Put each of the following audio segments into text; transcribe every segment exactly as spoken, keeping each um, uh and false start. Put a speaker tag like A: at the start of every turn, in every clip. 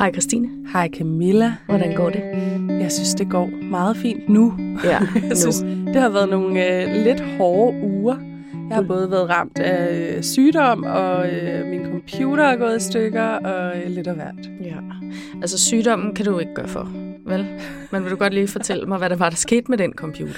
A: Hej Christine.
B: Hej Camilla.
A: Hvordan går det?
B: Jeg synes, det går meget fint nu.
A: Ja, nu.
B: Jeg synes, det har været nogle øh, lidt hårde uger. Jeg har både været ramt af øh, sygdom, og øh, min computer er gået i stykker, og øh, lidt af hvert.
A: Ja, altså sygdommen kan du ikke gøre for, vel? Men vil du godt lige fortælle mig, hvad der var, der skete med den computer?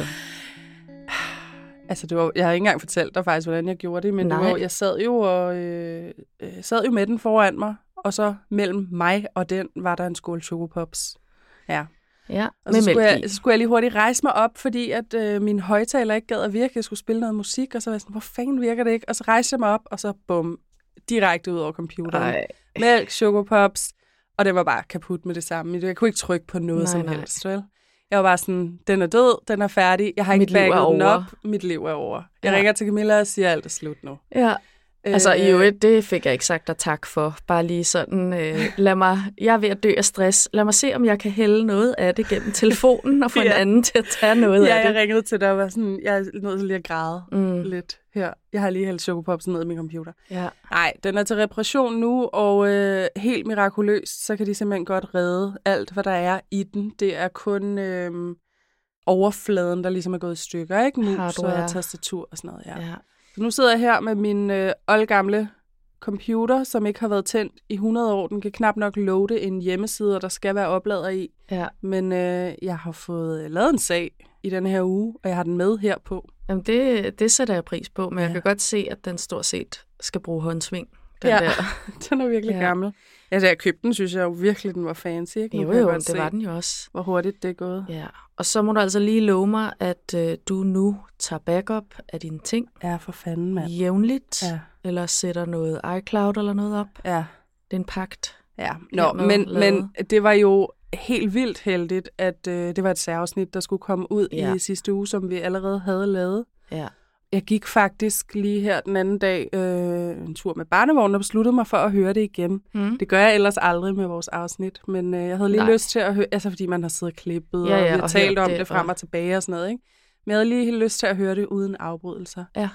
B: Altså, det var, jeg har ikke engang fortalt dig faktisk, hvordan jeg gjorde det, men det var, jeg sad jo, og, øh, øh, sad jo med den foran mig, og så mellem mig og den var der en skål chokopops. Ja.
A: Ja,
B: og så skulle, jeg, så skulle jeg lige hurtigt rejse mig op, fordi at øh, min højtaler ikke gad at virke. Jeg skulle spille noget musik, og så var jeg sådan, hvor fanden virker det ikke? Og så rejste jeg mig op, og så bum, direkte ud over computeren.
A: Ej.
B: Mælk, chokopops, og det var bare kaput med det samme. Jeg kunne ikke trykke på noget nej, som nej. helst, vel? Jeg var bare sådan, den er død, den er færdig, jeg har ikke bagget den op, mit liv er over. Jeg ja. ringer til Camilla og siger, alt er slut nu.
A: Ja. Altså i øvrigt, det fik jeg ikke sagt dig tak for. Bare lige sådan, øh, lad mig, jeg er ved at dø af stress. Lad mig se, om jeg kan hælde noget af det gennem telefonen og få ja. en anden til at tage noget
B: ja,
A: af det.
B: Jeg ringede til dig og var sådan, jeg er nødt til lige at græde mm. lidt her. Jeg har lige hældt chokopopsen ned i min computer.
A: Ja.
B: Nej, den er til reparation nu, og øh, helt mirakuløst, så kan de simpelthen godt redde alt, hvad der er i den. Det er kun øh, overfladen, der ligesom er gået i stykker, ikke? Mus og tastatur og sådan noget, ja. ja. Så nu sidder jeg her med min øh, oldgamle computer, som ikke har været tændt i hundrede år. Den kan knap nok loade en hjemmeside, og der skal være oplader i.
A: Ja.
B: Men øh, jeg har fået lavet en sag i den her uge, og jeg har den med her på.
A: Jamen det, det sætter jeg pris på, men ja. jeg kan godt se, at den stort set skal bruge håndsving. Den ja, der.
B: Den er virkelig ja. gammel. Ja, da jeg købte den, synes jeg jo virkelig, den var fancy. Ikke?
A: Jo, jo, det se, var den jo også.
B: Hvor hurtigt det er gået.
A: Ja, og så må du altså lige love mig, at øh, du nu tager backup af dine ting.
B: Ja, for fanden, mand.
A: Jævnligt.
B: Ja.
A: Eller sætter noget iCloud eller noget op.
B: Ja.
A: Det er en pagt.
B: Ja, Nå, men, men det var jo helt vildt heldigt, at øh, det var et særafsnit, der skulle komme ud ja. i sidste uge, som vi allerede havde lavet.
A: Ja.
B: Jeg gik faktisk lige her den anden dag øh, en tur med barnevognen og besluttede mig for at høre det igen. Mm. Det gør jeg ellers aldrig med vores afsnit, men øh, jeg havde lige Nej. lyst til at høre, altså fordi man har siddet og klippet,
A: ja, ja,
B: og vi har
A: og
B: talt om
A: det,
B: det frem og tilbage og sådan noget, ikke? Men jeg havde lige lyst til at høre det uden afbrydelser.
A: Ja.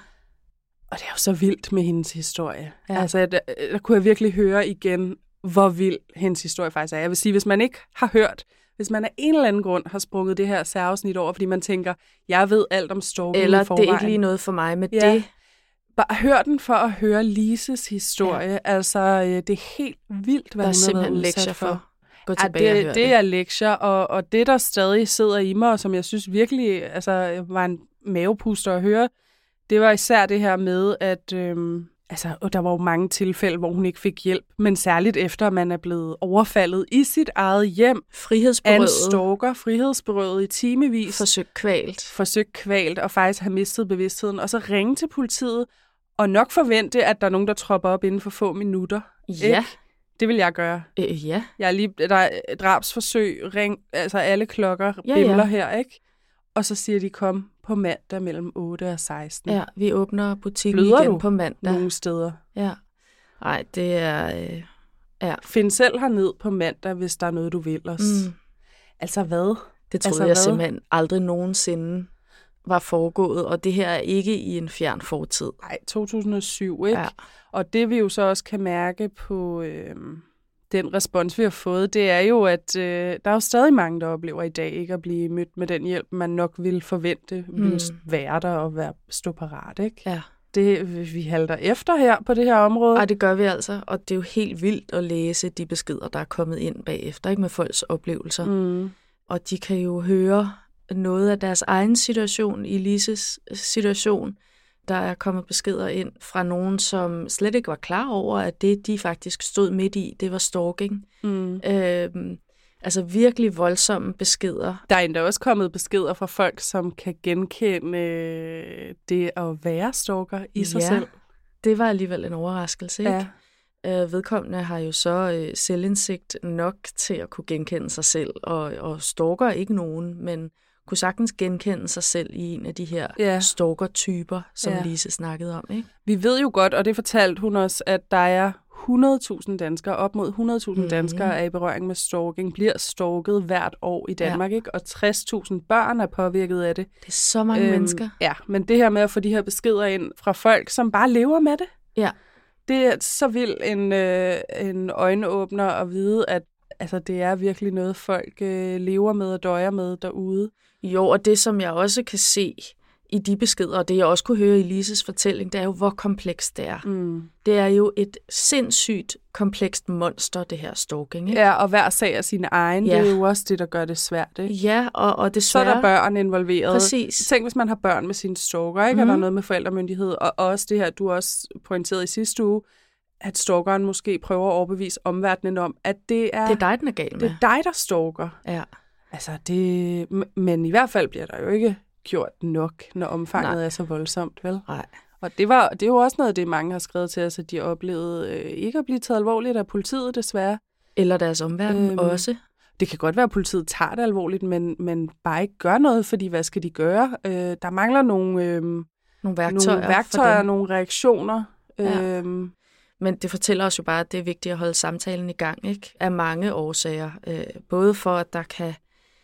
B: Og det er jo så vildt med hendes historie.
A: Ja.
B: Altså, der, der kunne jeg virkelig høre igen, hvor vild hendes historie faktisk er. Jeg vil sige, hvis man ikke har hørt, hvis man af en eller anden grund har sprunget det her særafsnit over, fordi man tænker, jeg ved alt om stalking
A: eller
B: i forvejen.
A: Eller det er ikke lige noget for mig med
B: ja.
A: det.
B: Bare hør den for at høre Lises historie. Ja. Altså, det er helt vildt, hvad
A: der
B: hun har været
A: udsat for. for. Gå tilbage
B: ja, det,
A: og hør
B: det. Det er lektier, og, og det, der stadig sidder i mig, og som jeg synes virkelig altså, var en mavepuster at høre, det var især det her med, at øhm, altså, der var jo mange tilfælde, hvor hun ikke fik hjælp, men særligt efter, at man er blevet overfaldet i sit eget hjem.
A: Frihedsberøvet.
B: Af en stalker, frihedsberøvet i timevis.
A: Forsøgt kvalt.
B: Forsøgt kvalt, og faktisk have mistet bevidstheden. Og så ringe til politiet, og nok forvente, at der er nogen, der tropper op inden for få minutter.
A: Ja.
B: Ikke? Det vil jeg gøre.
A: Øh, ja.
B: Jeg er lige, der er drabsforsøg, ring, altså alle klokker
A: ja,
B: bimler
A: ja.
B: her, ikke? Og så siger de, kom på mandag mellem otte og seksten.
A: Ja, vi åbner butikken
B: Bløder
A: igen
B: du
A: på mandag.
B: nogle steder?
A: Ja. Nej, det er... Øh, ja.
B: Find selv herned på mandag, hvis der er noget, du vil os. Mm. Altså hvad?
A: Det troede
B: altså,
A: jeg
B: hvad?
A: simpelthen aldrig nogensinde var foregået, og det her er ikke i en fjern fortid.
B: Nej, to tusind og syv, ikke?
A: Ja.
B: Og det vi jo så også kan mærke på øh, den respons, vi har fået, det er jo, at øh, der er jo stadig mange, der oplever i dag ikke at blive mødt med den hjælp, man nok ville forvente, mm. ville være der og være stå parat, ikke?
A: Ja.
B: Det vi halter efter her på det her område.
A: Ej, det gør vi altså, og det er jo helt vildt at læse de beskeder, der er kommet ind bagefter, ikke, med folks oplevelser.
B: Mm.
A: Og de kan jo høre noget af deres egen situation, i Lises situation. Der er kommet beskeder ind fra nogen, som slet ikke var klar over, at det, de faktisk stod midt i, det var stalking. Mm. Øhm, altså virkelig voldsomme beskeder.
B: Der er endda også kommet beskeder fra folk, som kan genkende øh, det at være stalker i sig
A: ja,
B: selv.
A: Det var alligevel en overraskelse, ikke?
B: Ja.
A: Øh, vedkommende har jo så øh, selvindsigt nok til at kunne genkende sig selv, og, og stalker ikke nogen, men kunne sagtens genkende sig selv i en af de her ja. stalker-typer, som ja. Lise snakkede om, ikke?
B: Vi ved jo godt, og det fortalte hun også, at der er hundrede tusind danskere, op mod hundrede tusind mm-hmm. danskere er i berøring med stalking, bliver stalket hvert år i Danmark, ja. Ikke? Og tres tusind børn er påvirket af det.
A: Det er så mange øhm, mennesker.
B: Ja, men det her med at få de her beskeder ind fra folk, som bare lever med det,
A: ja.
B: det er så vild en, øh, en øjenåbner at vide, at altså, det er virkelig noget, folk øh, lever med og døjer med derude.
A: Jo, og det, som jeg også kan se i de beskeder, og det jeg også kunne høre i Lises fortælling, det er jo, hvor komplekst det er. Mm. Det er jo et sindssygt komplekst monster, det her stalking, ikke?
B: Ja, og hver sag er sin egen. Ja. Det er jo også det, der gør det svært, ikke?
A: Ja, og, og desværre...
B: Så er der børn involveret.
A: Præcis.
B: Tænk, hvis man har børn med sine stalker, ikke? Mm. Og der er noget med forældremyndighed. Og også det her, du også pointerede i sidste uge, at stalkeren måske prøver at overbevise omverdenen om, at det er...
A: Det er dig, den er gal med.
B: Det er dig, der stalker.
A: Ja.
B: Altså, det... Men i hvert fald bliver der jo ikke gjort nok, når omfanget Nej. er så voldsomt, vel?
A: Nej.
B: Og det, var, det er jo også noget af det, mange har skrevet til os, at de oplevede øh, ikke at blive taget alvorligt af politiet, desværre.
A: Eller deres omverden øhm, også.
B: Det kan godt være, at politiet tager det alvorligt, men, men bare ikke gør noget, fordi hvad skal de gøre? Øh, der mangler nogle, øh,
A: nogle værktøjer,
B: nogle, værktøjer nogle reaktioner.
A: Ja. Øhm. Men det fortæller os jo bare, at det er vigtigt at holde samtalen i gang, ikke? Af mange årsager. Øh, både for, at der kan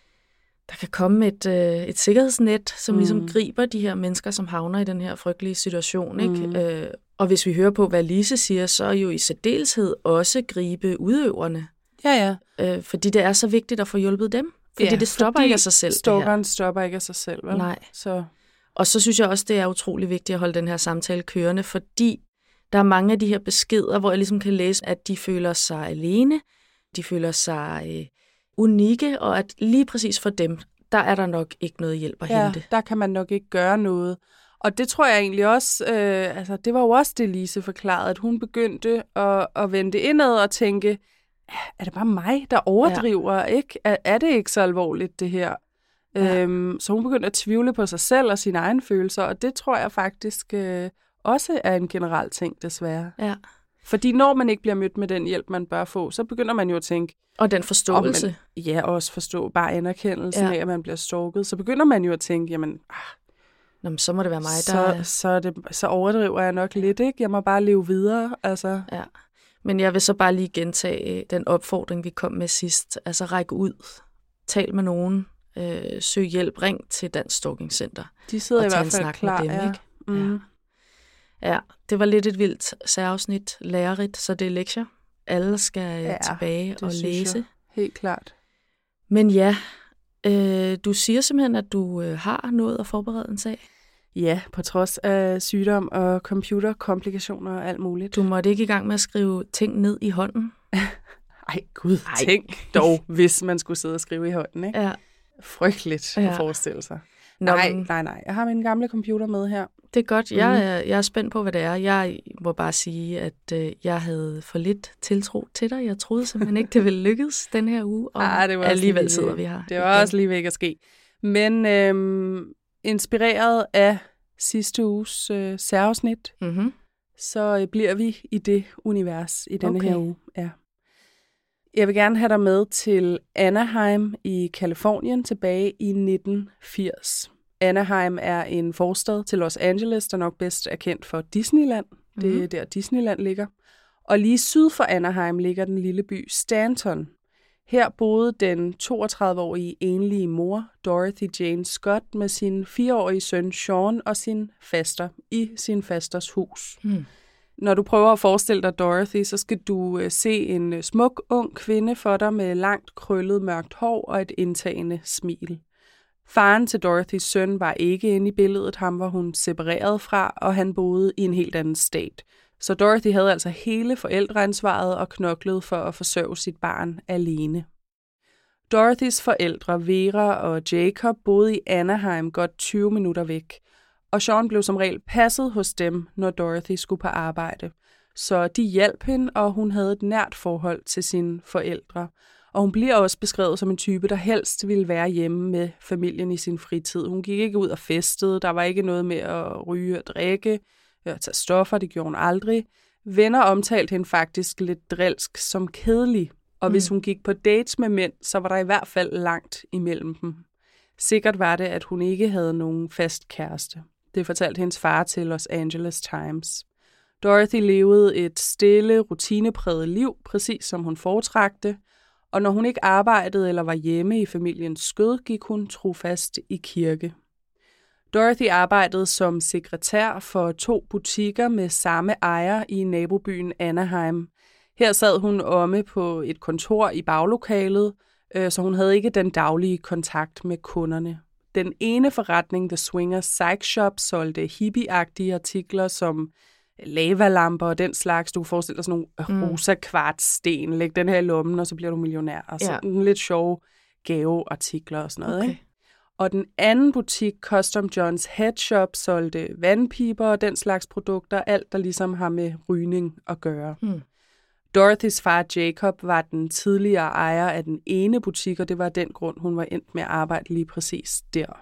A: Der kan komme et, øh, et sikkerhedsnet, som mm. ligesom griber de her mennesker, som havner i den her frygtelige situation. Ikke? Mm. Øh, og hvis vi hører på, hvad Lise siger, så er jo i særdeleshed også gribe udøverne.
B: Ja, ja.
A: Øh, fordi det er så vigtigt at få hjulpet dem. Fordi
B: ja,
A: det stopper
B: fordi
A: ikke af sig selv.
B: Stalkeren stopper ikke af sig selv, vel?
A: Nej.
B: Så.
A: Og så synes jeg også, det er utrolig vigtigt at holde den her samtale kørende, fordi der er mange af de her beskeder, hvor jeg ligesom kan læse, at de føler sig alene, de føler sig... Øh, unikke, og at lige præcis for dem, der er der nok ikke noget hjælp at
B: ja,
A: hente.
B: Der kan man nok ikke gøre noget. Og det tror jeg egentlig også, øh, altså det var jo også det, Lise forklarede, at hun begyndte at, at vende indad og tænke, er det bare mig, der overdriver, ja. ikke? Er, er det ikke så alvorligt, det her? Ja. Øhm, så hun begyndte at tvivle på sig selv og sine egne følelser, og det tror jeg faktisk øh, også er en generel ting, desværre.
A: Ja.
B: Fordi når man ikke bliver mødt med den hjælp, man bør få, så begynder man jo at tænke...
A: Og den forståelse.
B: Man, ja, også forstå bare anerkendelsen ja. af, at man bliver stalket. Så begynder man jo at tænke, jamen... Ah,
A: Nå, men så må det være mig,
B: så,
A: der...
B: Så, det, så overdriver jeg nok lidt, ikke? Jeg må bare leve videre, altså...
A: Ja, men jeg vil så bare lige gentage den opfordring, vi kom med sidst. Altså, ræk ud. Tal med nogen. Øh, søg hjælp. Ring til Dansk Stalking Center.
B: De sidder i hvert fald klar, dem,
A: ja. Ikke?
B: Mm.
A: Ja. Ja, det var lidt et vildt særafsnit, lærerigt, så det er lektier. Alle skal ja, tilbage og læse.
B: Jeg. Helt klart.
A: Men ja, øh, du siger simpelthen, at du øh, har nået at forberede en sag.
B: Ja, på trods af sygdom og computerkomplikationer og alt muligt.
A: Du måtte ikke i gang med at skrive ting ned i hånden?
B: Ej, gud, Ej. tænk dog, hvis man skulle sidde og skrive i hånden, ikke?
A: Ja.
B: Frygteligt ja. at forestille sig.
A: Nå,
B: nej, nej, nej. Jeg har min gamle computer med her.
A: Det er godt. Jeg, mm. er, jeg er spændt på, hvad det er. Jeg må bare sige, at øh, jeg havde for lidt tiltro til dig. Jeg troede simpelthen ikke, det ville lykkes den her uge, og ah, det var alligevel lige, sidder vi her.
B: Det var igen. Også lige ved at ske. Men øhm, inspireret af sidste uges øh, særafsnit,
A: mm-hmm.
B: så øh, bliver vi i det univers i denne
A: okay.
B: her uge. Ja. Jeg vil gerne have dig med til Anaheim i Californien tilbage i nitten firs. Anaheim er en forstad til Los Angeles, der nok bedst er kendt for Disneyland. Det er mm-hmm. der Disneyland ligger. Og lige syd for Anaheim ligger den lille by Stanton. Her boede den toogtredive-årige enlige mor, Dorothy Jane Scott, med sin fireårige søn Sean og sin faster i sin fasters hus.
A: Mm.
B: Når du prøver at forestille dig Dorothy, så skal du se en smuk, ung kvinde for dig med langt, krøllet, mørkt hår og et indtagende smil. Faren til Dorothys søn var ikke inde i billedet, ham var hun separeret fra, og han boede i en helt anden stat. Så Dorothy havde altså hele forældreansvaret og knoklede for at forsørge sit barn alene. Dorothys forældre, Vera og Jacob, boede i Anaheim godt tyve minutter væk, og Sean blev som regel passet hos dem, når Dorothy skulle på arbejde. Så de hjalp hende, og hun havde et nært forhold til sine forældre. Og hun bliver også beskrevet som en type, der helst ville være hjemme med familien i sin fritid. Hun gik ikke ud og festede, der var ikke noget med at ryge og drikke, at tage stoffer, det gjorde hun aldrig. Venner omtalte hende faktisk lidt drilsk som kedelig, og mm. hvis hun gik på dates med mænd, så var der i hvert fald langt imellem dem. Sikkert var det, at hun ikke havde nogen fast kæreste. Det fortalte hendes far til Los Angeles Times. Dorothy levede et stille, rutinepræget liv, præcis som hun foretrakte, og når hun ikke arbejdede eller var hjemme i familiens skød, gik hun trofast i kirke. Dorothy arbejdede som sekretær for to butikker med samme ejer i nabobyen Anaheim. Her sad hun omme på et kontor i baglokalet, øh, så hun havde ikke den daglige kontakt med kunderne. Den ene forretning, The Swingers Psych Shop, solgte hippie-agtige artikler som lavalamper og den slags. Du kan forestille dig sådan nogle mm. rosa kvartsten. Læg den her i lommen, og så bliver du millionær. Og så ja. lidt sjove gaveartikler og sådan noget. Okay. Ikke? Og den anden butik, Custom John's Head Shop, solgte vandpiber og den slags produkter. Alt, der ligesom har med rygning at gøre. Mm. Dorothys far Jacob var den tidligere ejer af den ene butik, og det var den grund, hun var endt med at arbejde lige præcis der.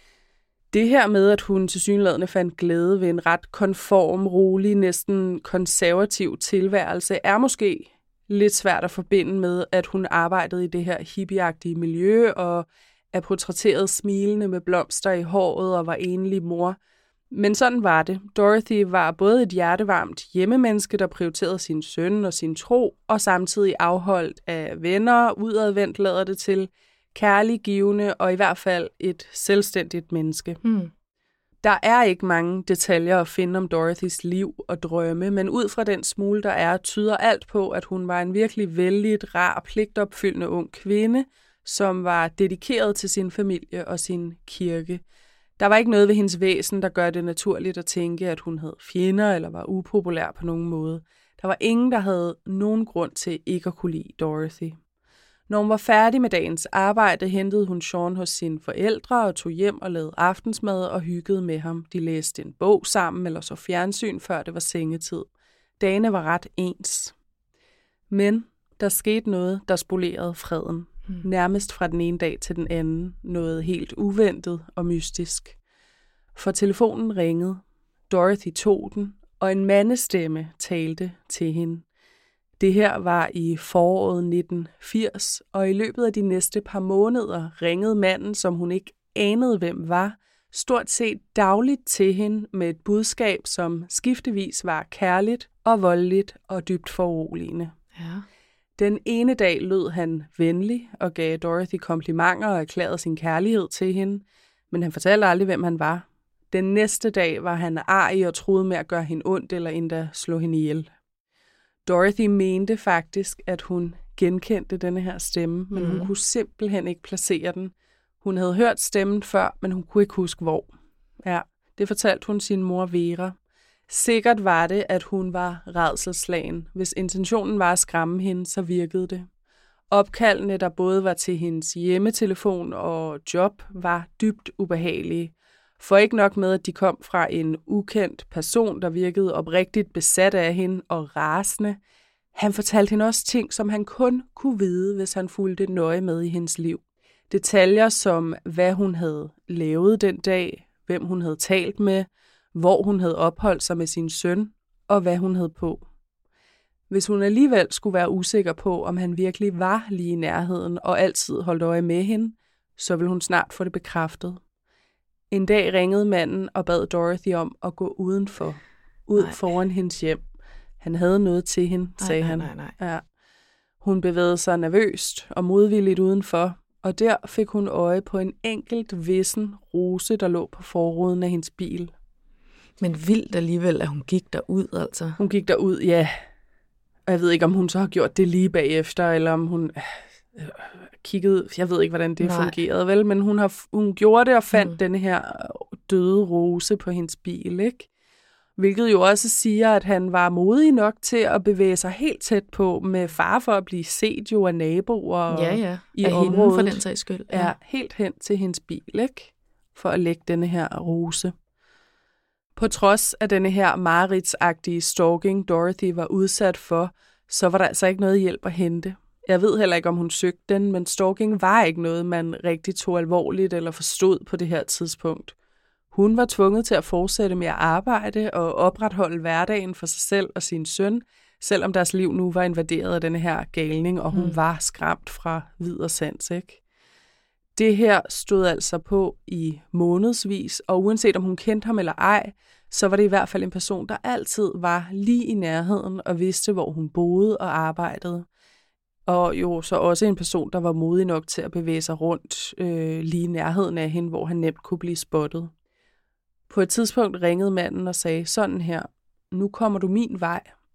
B: Det her med, at hun tilsyneladende fandt glæde ved en ret konform, rolig, næsten konservativ tilværelse, er måske lidt svært at forbinde med, at hun arbejdede i det her hippieagtige miljø og er portrætteret smilende med blomster i håret og var enlig mor. Men sådan var det. Dorothy var både et hjertevarmt hjemmemenneske, der prioriterede sin søn og sin tro, og samtidig afholdt af venner, udadvendt lader det til, kærlig, givende og i hvert fald et selvstændigt menneske. Mm. Der er ikke mange detaljer at finde om Dorothys liv og drømme, men ud fra den smule, der er, tyder alt på, at hun var en virkelig vældigt, rar, pligtopfyldende ung kvinde, som var dedikeret til sin familie og sin kirke. Der var ikke noget ved hendes væsen, der gør det naturligt at tænke, at hun havde fjender eller var upopulær på nogen måde. Der var ingen, der havde nogen grund til ikke at kunne lide Dorothy. Når hun var færdig med dagens arbejde, hentede hun Sean hos sine forældre og tog hjem og lavede aftensmad og hyggede med ham. De læste en bog sammen eller så fjernsyn, før det var sengetid. Dagene var ret ens. Men der skete noget, der spolerede freden. Hmm. Nærmest fra den ene dag til den anden. Noget helt uventet og mystisk. For telefonen ringede. Dorothy tog den, og en mandestemme talte til hende. Det her var i foråret nitten firs, og i løbet af de næste par måneder ringede manden, som hun ikke anede hvem var, stort set dagligt til hende med et budskab, som skiftevis var kærligt og voldeligt og dybt foruroligende. Ja. Den ene dag lød han venlig og gav Dorothy komplimenter og erklærede sin kærlighed til hende, men han fortalte aldrig, hvem han var. Den næste dag var han arg og troede med at gøre hende ondt eller endda slå hende ihjel. Dorothy mente faktisk, at hun genkendte denne her stemme, men mm. hun kunne simpelthen ikke placere den. Hun havde hørt stemmen før, men hun kunne ikke huske hvor. Ja, det fortalte hun sin mor Vera. Sikkert var det, at hun var rædselsslagen. Hvis intentionen var at skræmme hende, så virkede det. Opkaldene, der både var til hendes hjemmetelefon og job, var dybt ubehagelige. For ikke nok med, at de kom fra en ukendt person, der virkede oprigtigt besat af hende og rasende. Han fortalte hende også ting, som han kun kunne vide, hvis han fulgte nøje med i hendes liv. Detaljer som, hvad hun havde lavet den dag, hvem hun havde talt med, hvor hun havde opholdt sig med sin søn, og hvad hun havde på. Hvis hun alligevel skulle være usikker på, om han virkelig var lige i nærheden og altid holdt øje med hende, så ville hun snart få det bekræftet. En dag ringede manden og bad Dorothy om at gå udenfor, ud nej. foran hendes hjem. Han havde noget til hende, sagde nej, nej, han. Nej, nej. Ja. Hun bevægede sig nervøst og modvilligt udenfor, og der fik hun øje på en enkelt vissen rose, der lå på forruden af hendes bil.
A: Men vildt alligevel, at hun gik derud, altså.
B: Hun gik derud, ja. Og jeg ved ikke, om hun så har gjort det lige bagefter, eller om hun øh, kiggede, jeg ved ikke, hvordan det Nej. fungerede, vel? Men hun, har, hun gjorde det og fandt mm. denne her døde rose på hendes bil, ikke? Hvilket jo også siger, at han var modig nok til at bevæge sig helt tæt på, med fare for at blive set jo af naboer
A: ja, ja.
B: i
A: af
B: området.
A: Hende for den sags skyld.
B: Ja. ja, helt hen til hendes bil, ikke? For at lægge denne her rose. På trods af denne her mareridtsagtige stalking, Dorothy var udsat for, så var der altså ikke noget hjælp at hente. Jeg ved heller ikke, om hun søgte den, men stalking var ikke noget, man rigtig tog alvorligt eller forstod på det her tidspunkt. Hun var tvunget til at fortsætte med at arbejde og opretholde hverdagen for sig selv og sin søn, selvom deres liv nu var invaderet af denne her galning, og hun mm. var skræmt fra vid og sans, ikke? Det her stod altså på i månedsvis, og uanset om hun kendte ham eller ej, så var det i hvert fald en person, der altid var lige i nærheden og vidste, hvor hun boede og arbejdede. Og jo så også en person, der var modig nok til at bevæge sig rundt øh, lige i nærheden af hende, hvor han nemt kunne blive spottet. På et tidspunkt ringede manden og sagde sådan her: nu kommer du min vej,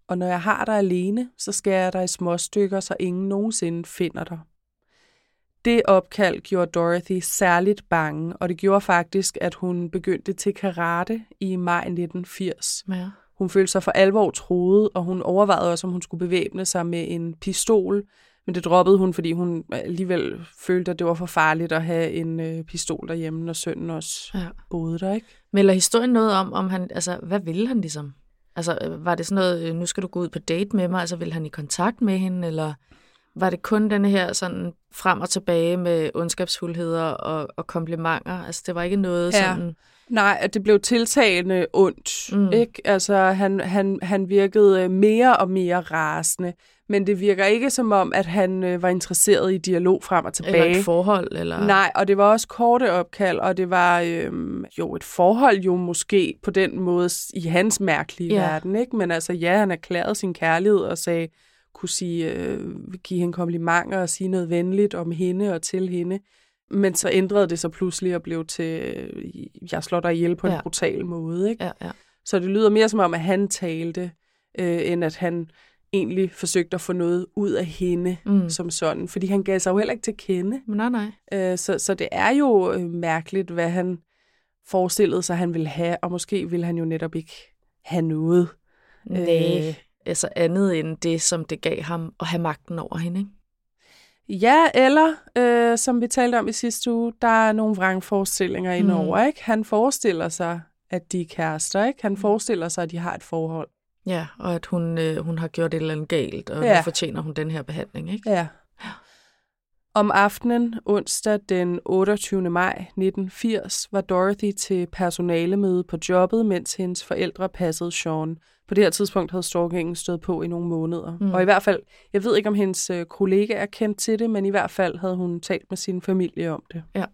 B: og når jeg har dig alene, så skærer jeg dig i småstykker, så ingen nogensinde finder dig. Det opkald gjorde Dorothy særligt bange, og det gjorde faktisk, at hun begyndte til karate i maj nitten firs.
A: Ja.
B: Hun følte sig for alvor truet, og hun overvejede også, om hun skulle bevæbne sig med en pistol, men det droppede hun, fordi hun alligevel følte, at det var for farligt at have en øh, pistol derhjemme, når sønnen også ja. boede der, ikke?
A: Melder historien noget om, om han, altså, hvad ville han ligesom? Altså, var det sådan noget, nu skal du gå ud på date med mig, altså ville han i kontakt med hende, eller var det kun denne her sådan frem og tilbage med ondskabsfuldheder og, og komplimenter? Altså, det var ikke noget ja. sådan...
B: Nej, at det blev tiltagende ondt, mm. ikke? Altså, han, han, han virkede mere og mere rasende, men det virker ikke som om, at han øh, var interesseret i dialog frem og tilbage.
A: Eller et forhold, eller...
B: Nej, og det var også korte opkald, og det var øh, jo et forhold jo måske på den måde i hans mærkelige ja. verden, ikke? Men altså, ja, han erklærede sin kærlighed og sagde, kunne sige, øh, give hende komplimenter og sige noget venligt om hende og til hende. Men så ændrede det sig pludselig og blev til, jeg slår dig ihjel på en ja. brutal måde. Ikke?
A: Ja, ja.
B: Så det lyder mere som om, at han talte, øh, end at han egentlig forsøgte at få noget ud af hende mm. som sådan. Fordi han gav sig jo heller ikke til kende.
A: Nej, nej.
B: Øh, så, så det er jo øh, mærkeligt, hvad han forestillede sig, han ville have. Og måske ville han jo netop ikke have noget.
A: Nej, øh, altså andet end det, som det gav ham at have magten over hende, ikke?
B: Ja, eller, øh, som vi talte om i sidste uge, der er nogle vrangforestillinger mm. indover, ikke? Han forestiller sig, at de er kærester, ikke? Han forestiller sig, at de har et forhold.
A: Ja, og at hun, øh, hun har gjort et eller andet galt, og ja. nu fortjener hun den her behandling, ikke?
B: Ja. Om aftenen, onsdag den otteogtyvende maj nitten firs, var Dorothy til personalemøde på jobbet, mens hendes forældre passede Sean. På det her tidspunkt havde stalkingen stået på i nogle måneder. Mm. Og i hvert fald, jeg ved ikke, om hendes øh, kollega er kendt til det, men i hvert fald havde hun talt med sin familie om det.
A: Ja.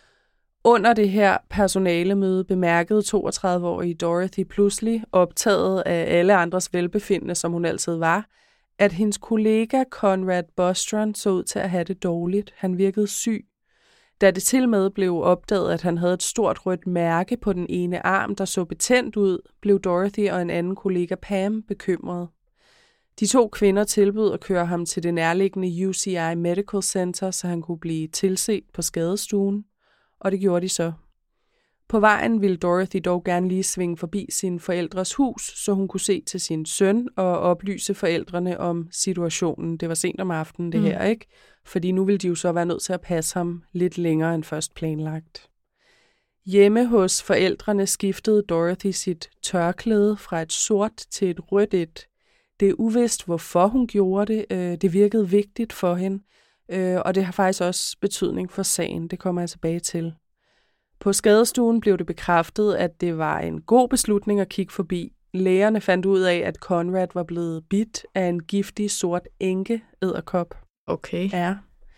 B: Under det her personalemøde bemærkede toogtredive-årige Dorothy pludselig, optaget af alle andres velbefindende, som hun altid var, at hendes kollega Conrad Bostron så ud til at have det dårligt. Han virkede syg. Da det til med blev opdaget, at han havde et stort rødt mærke på den ene arm, der så betændt ud, blev Dorothy og en anden kollega Pam bekymrede. De to kvinder tilbød at køre ham til det nærliggende U C I Medical Center, så han kunne blive tilset på skadestuen, og det gjorde de så. På vejen ville Dorothy dog gerne lige svinge forbi sin forældres hus, så hun kunne se til sin søn og oplyse forældrene om situationen. Det var sent om aftenen, det mm. her, ikke? Fordi nu ville de jo så være nødt til at passe ham lidt længere end først planlagt. Hjemme hos forældrene skiftede Dorothy sit tørklæde fra et sort til et rødt et. Det er uvist, hvorfor hun gjorde det. Det virkede vigtigt for hende, og det har faktisk også betydning for sagen. Det kommer jeg tilbage til. På skadestuen blev det bekræftet, at det var en god beslutning at kigge forbi. Lægerne fandt ud af, at Conrad var blevet bidt af en giftig sort enke-edderkop.
A: Okay.
B: Ja.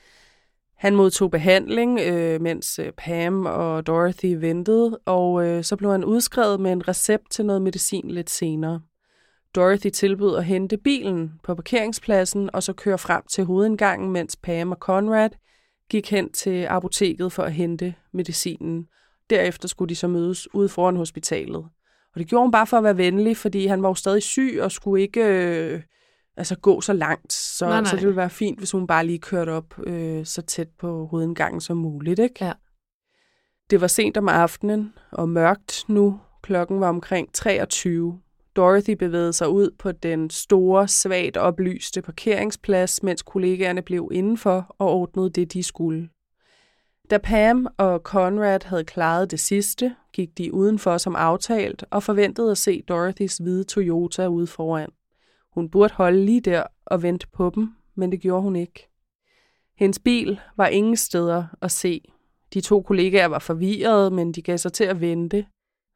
B: Han modtog behandling, øh, mens Pam og Dorothy ventede, og øh, så blev han udskrevet med en recept til noget medicin lidt senere. Dorothy tilbød at hente bilen på parkeringspladsen, og så køre frem til hovedindgangen, mens Pam og Conrad gik hen til apoteket for at hente medicinen. Derefter skulle de så mødes ude foran hospitalet. Og det gjorde hun bare for at være venlig, fordi han var jo stadig syg og skulle ikke øh, altså gå så langt. Så, nej, nej. så det ville være fint, hvis hun bare lige kørte op øh, så tæt på hovedindgangen som muligt. Ikke?
A: Ja.
B: Det var sent om aftenen og mørkt nu. Klokken var omkring treogtyve. Dorothy bevægede sig ud på den store, svagt oplyste parkeringsplads, mens kollegaerne blev indenfor og ordnede det, de skulle. Da Pam og Conrad havde klaret det sidste, gik de udenfor som aftalt og forventede at se Dorothys hvide Toyota ude foran. Hun burde holde lige der og vente på dem, men det gjorde hun ikke. Hendes bil var ingen steder at se. De to kollegaer var forvirrede, men de gav sig til at vente.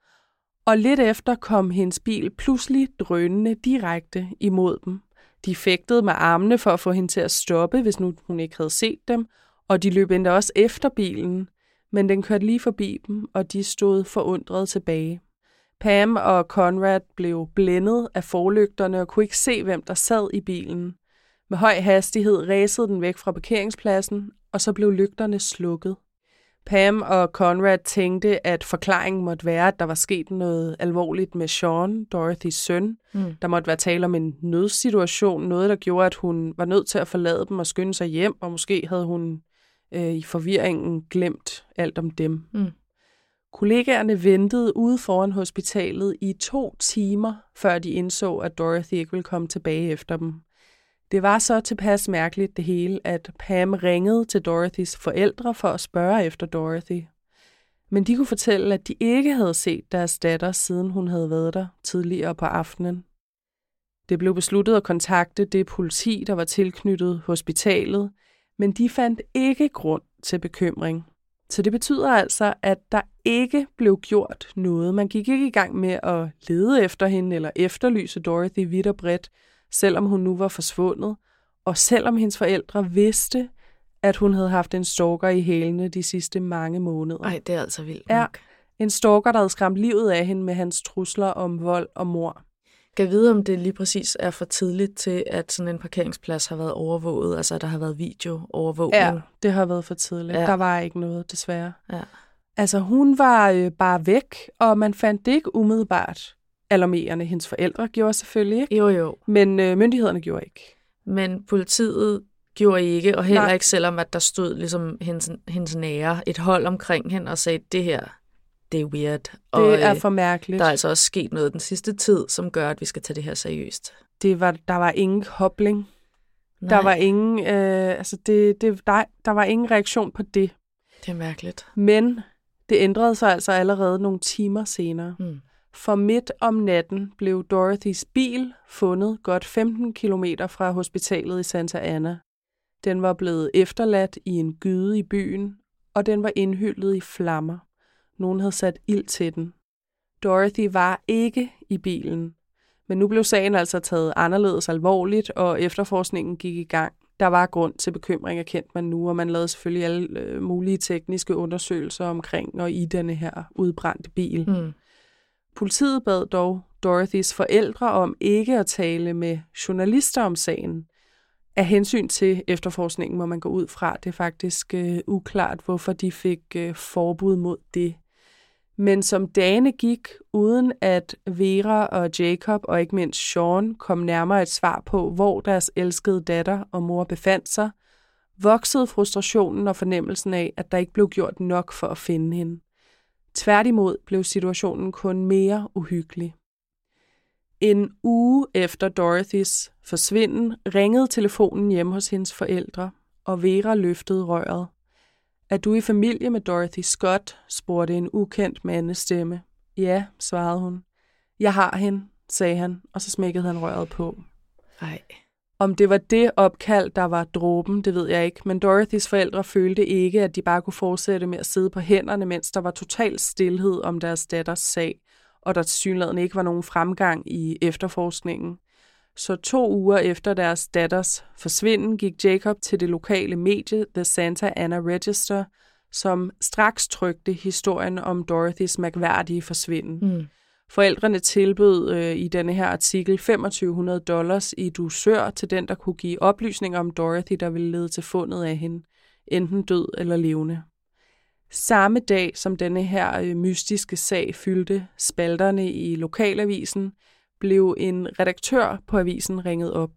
B: Og lidt efter kom hendes bil pludselig drønende direkte imod dem. De fægtede med armene for at få hende til at stoppe, hvis nu hun ikke havde set dem, og de løb endda også efter bilen, men den kørte lige forbi dem, og de stod forundret tilbage. Pam og Conrad blev blændet af forlygterne og kunne ikke se, hvem der sad i bilen. Med høj hastighed ræsede den væk fra parkeringspladsen, og så blev lygterne slukket. Pam og Conrad tænkte, at forklaringen måtte være, at der var sket noget alvorligt med Sean, Dorothys søn. Mm. Der måtte være tale om en nødsituation, noget der gjorde, at hun var nødt til at forlade dem og skynde sig hjem, og måske havde hun øh, i forvirringen glemt alt om dem. Mm. Kollegaerne ventede ude foran hospitalet i to timer, før de indså, at Dorothy ikke ville komme tilbage efter dem. Det var så tilpas mærkeligt det hele, at Pam ringede til Dorothys forældre for at spørge efter Dorothy. Men de kunne fortælle, at de ikke havde set deres datter, siden hun havde været der tidligere på aftenen. Det blev besluttet at kontakte det politi, der var tilknyttet hospitalet, men de fandt ikke grund til bekymring. Så det betyder altså, at der ikke blev gjort noget. Man gik ikke i gang med at lede efter hende eller efterlyse Dorothy vidt og bredt, selvom hun nu var forsvundet, og selvom hendes forældre vidste, at hun havde haft en stalker i hælene de sidste mange måneder.
A: Ej, det er altså vildt
B: ja,
A: nok.
B: En stalker, der havde skræmt livet af hende med hans trusler om vold og mord.
A: Kan jeg vide, om det lige præcis er for tidligt til, at sådan en parkeringsplads har været overvåget, altså at der har været videoovervågning?
B: Ja, det har været for tidligt. Ja. Der var ikke noget, desværre.
A: Ja.
B: Altså, hun var øh, bare væk, og man fandt det ikke umiddelbart alarmerende. Hendes forældre gjorde selvfølgelig ikke.
A: Jo, jo.
B: Men øh, myndighederne gjorde ikke.
A: Men politiet gjorde ikke, og heller
B: Nej.
A: ikke, selvom at der stod ligesom hendes, hendes nære, et hold omkring hende og sagde, det her, det er weird.
B: Det
A: og,
B: er for mærkeligt.
A: Der er altså også sket noget den sidste tid, som gør, at vi skal tage det her seriøst.
B: Det var, der var ingen kobling. Nej. Der var ingen, øh, altså det, det, der, der var ingen reaktion på det.
A: Det er mærkeligt.
B: Men det ændrede sig altså allerede nogle timer senere. Mm. For midt om natten blev Dorothys bil fundet godt femten kilometer fra hospitalet i Santa Ana. Den var blevet efterladt i en gyde i byen, og den var indhyllet i flammer. Nogen havde sat ild til den. Dorothy var ikke i bilen, men nu blev sagen altså taget anderledes alvorligt, og efterforskningen gik i gang. Der var grund til bekymring, erkendte man nu, og man lavede selvfølgelig alle øh, mulige tekniske undersøgelser omkring og i denne her udbrændte bil. Mm. Politiet bad dog Dorothys forældre om ikke at tale med journalister om sagen. Af hensyn til efterforskningen må man gå ud fra, det er faktisk øh, uklart, hvorfor de fik øh, forbud mod det. Men som dagene gik, uden at Vera og Jacob og ikke mindst Sean kom nærmere et svar på, hvor deres elskede datter og mor befandt sig, voksede frustrationen og fornemmelsen af, at der ikke blev gjort nok for at finde hende. Tværtimod blev situationen kun mere uhyggelig. En uge efter Dorothys forsvinden ringede telefonen hjemme hos hendes forældre, og Vera løftede røret. Er du i familie med Dorothy Scott? Spurgte en ukendt mandestemme. Ja, svarede hun. Jeg har hende, sagde han, og så smækkede han røret på.
A: Ej.
B: Om det var det opkald, der var dråben, det ved jeg ikke, men Dorothys forældre følte ikke, at de bare kunne fortsætte med at sidde på hænderne, mens der var total stilhed om deres datters sag, og der tilsyneladende ikke var nogen fremgang i efterforskningen. Så to uger efter deres datters forsvinden gik Jacob til det lokale medie The Santa Ana Register, som straks trykte historien om Dorothys mærkværdige forsvinden. Mm. Forældrene tilbød øh, i denne her artikel to tusind fem hundrede dollars i dusør til den, der kunne give oplysninger om Dorothy, der ville lede til fundet af hende, enten død eller levende. Samme dag, som denne her øh, mystiske sag fyldte spalterne i lokalavisen, blev en redaktør på avisen ringet op.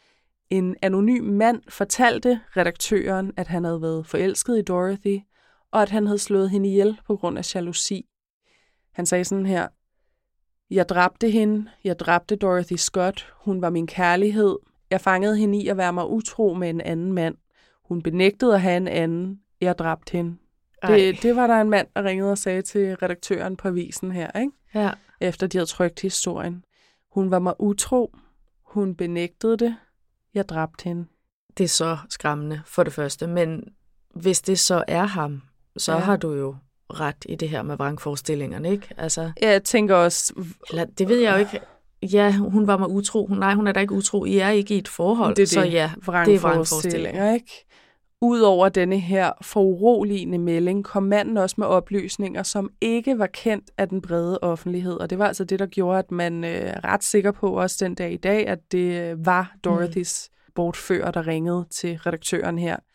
B: En anonym mand fortalte redaktøren, at han havde været forelsket i Dorothy, og at han havde slået hende ihjel på grund af jalousi. Han sagde sådan her: Jeg dræbte hende, jeg dræbte Dorothy Scott, hun var min kærlighed, jeg fangede hende i at være mig utro med en anden mand. Hun benægtede at have en anden, jeg dræbte hende. Det, det var der en mand, der ringede og sagde til redaktøren på avisen her, ikke?
A: Ja.
B: Efter de havde trykt historien. Hun var mig utro, hun benægtede det, jeg dræbte hende.
A: Det er så skræmmende for det første, men hvis det så er ham, så ja. Har du jo ret i det her med vrangforestillingerne, ikke? Altså,
B: jeg tænker også...
A: Eller, det ved jeg jo ikke. Ja, hun var mig utro. Nej, hun er da ikke utro. I er ikke i et forhold.
B: Det er det.
A: Så ja, det er vrangforestillinger,
B: ikke? Udover denne her foruroligende melding, kom manden også med oplysninger, som ikke var kendt af den brede offentlighed. Og det var altså det, der gjorde, at man øh, er ret sikker på også den dag i dag, at det var Dorothys mm. bortfører, der ringede til redaktøren her.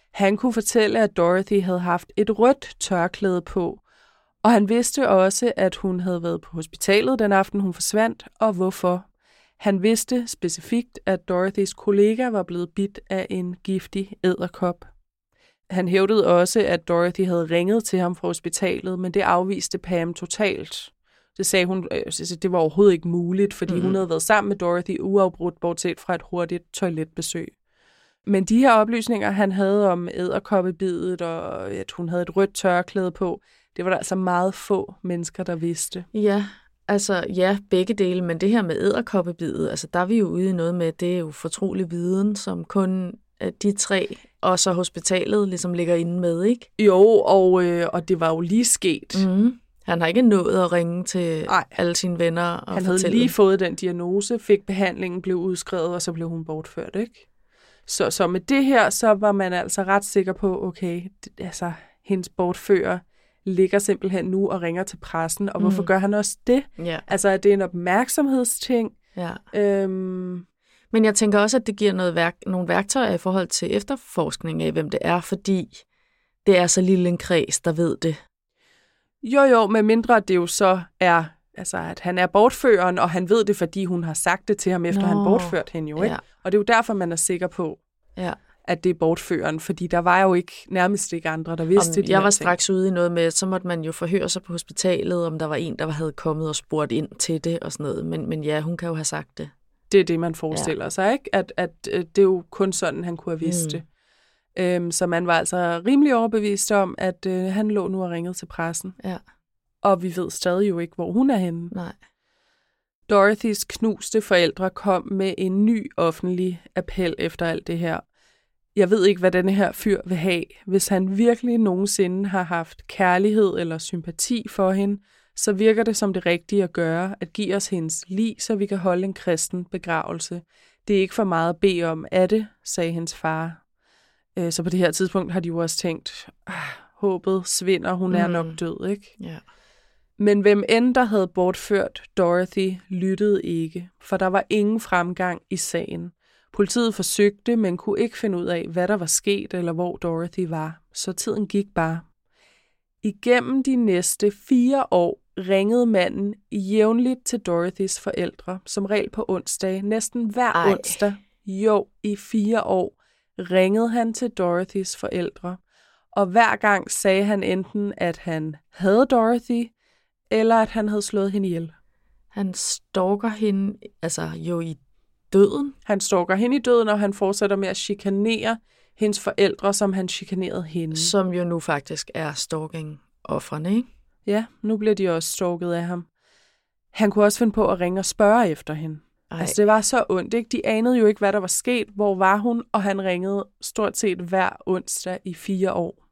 B: Han kunne fortælle, at Dorothy havde haft et rødt tørklæde på, og han vidste også, at hun havde været på hospitalet den aften, hun forsvandt, og hvorfor. Han vidste specifikt, at Dorothys kollega var blevet bidt af en giftig edderkop. Han hævdede også, at Dorothy havde ringet til ham fra hospitalet, men det afviste Pam totalt. Det sagde hun, at det var overhovedet ikke muligt, fordi mm. hun havde været sammen med Dorothy uafbrudt, bortset fra et hurtigt toiletbesøg. Men de her oplysninger, han havde om edderkoppebidet, og at hun havde et rødt tørklæde på, det var der altså meget få mennesker, der vidste.
A: Ja, altså ja, begge dele, men det her med edderkoppebidet, altså der er vi jo ude i noget med, det er jo fortrolig viden, som kun de tre, og så hospitalet ligesom ligger inde med, ikke?
B: Jo, og, øh, og det var jo lige sket.
A: Mm. Han har ikke nået at ringe til Ej. alle sine venner og
B: Han
A: fortælle.
B: havde lige fået den diagnose, fik behandlingen, blev udskrevet, og så blev hun bortført, ikke? Så, så med det her, så var man altså ret sikker på, okay, det, altså hendes bortfører ligger simpelthen nu og ringer til pressen, og hvorfor mm. gør han også det?
A: Ja.
B: Altså, er det en opmærksomhedsting?
A: Ja.
B: Øhm,
A: Men jeg tænker også, at det giver noget værk, nogle værktøjer i forhold til efterforskning af, hvem det er, fordi det er så lille en kreds, der ved det.
B: Jo, jo, med mindre det jo så er, altså, at han er bortføreren, og han ved det, fordi hun har sagt det til ham, efter Nå. han bortført hende jo, ikke? Ja. Og det er jo derfor, man er sikker på,
A: ja.
B: at det er bortføreren, fordi der var jo ikke nærmest ikke andre, der vidste
A: om,
B: det.
A: Jeg var straks ting. ude i noget med, så måtte man jo forhøre sig på hospitalet, om der var en, der havde kommet og spurgt ind til det og sådan noget. Men, men ja, hun kan jo have sagt det.
B: Det er det, man forestiller ja. sig, ikke? At, at, at det er jo kun sådan, han kunne have vidst mm. det. Øhm, så man var altså rimelig overbevist om, at øh, han lå nu og ringede til pressen.
A: Ja.
B: Og vi ved stadig jo ikke, hvor hun er henne.
A: Nej.
B: Dorothys knuste forældre kom med en ny offentlig appel efter alt det her. Jeg ved ikke, hvad denne her fyr vil have. Hvis han virkelig nogensinde har haft kærlighed eller sympati for hende, så virker det som det rigtige at gøre, at give os hendes lig, så vi kan holde en kristen begravelse. Det er ikke for meget at bede om af det, sagde hendes far. Så på det her tidspunkt har de jo også tænkt, ah, håbet svinder, hun er mm. nok død, ikke?
A: Ja.
B: Men hvem end der havde bortført Dorothy, lyttede ikke, for der var ingen fremgang i sagen. Politiet forsøgte, men kunne ikke finde ud af, hvad der var sket eller hvor Dorothy var, så tiden gik bare. Igennem de næste fire år ringede manden jævnligt til Dorothys forældre, som regel på onsdag, næsten hver Ej. onsdag. Jo, i fire år ringede han til Dorothys forældre, og hver gang sagde han enten, at han havde Dorothy, eller at han havde slået hende ihjel.
A: Han stalker hende, altså jo i døden.
B: Han stalker hende i døden, og han fortsætter med at chikanere hendes forældre, som han chikanerede hende.
A: Som jo nu faktisk er stalking-offrene, ikke?
B: Ja, nu bliver de også stalket af ham. Han kunne også finde på at ringe og spørge efter hende. Ej. Altså, det var så ondt, ikke? De anede jo ikke, hvad der var sket, hvor var hun, og han ringede stort set hver onsdag i fire år.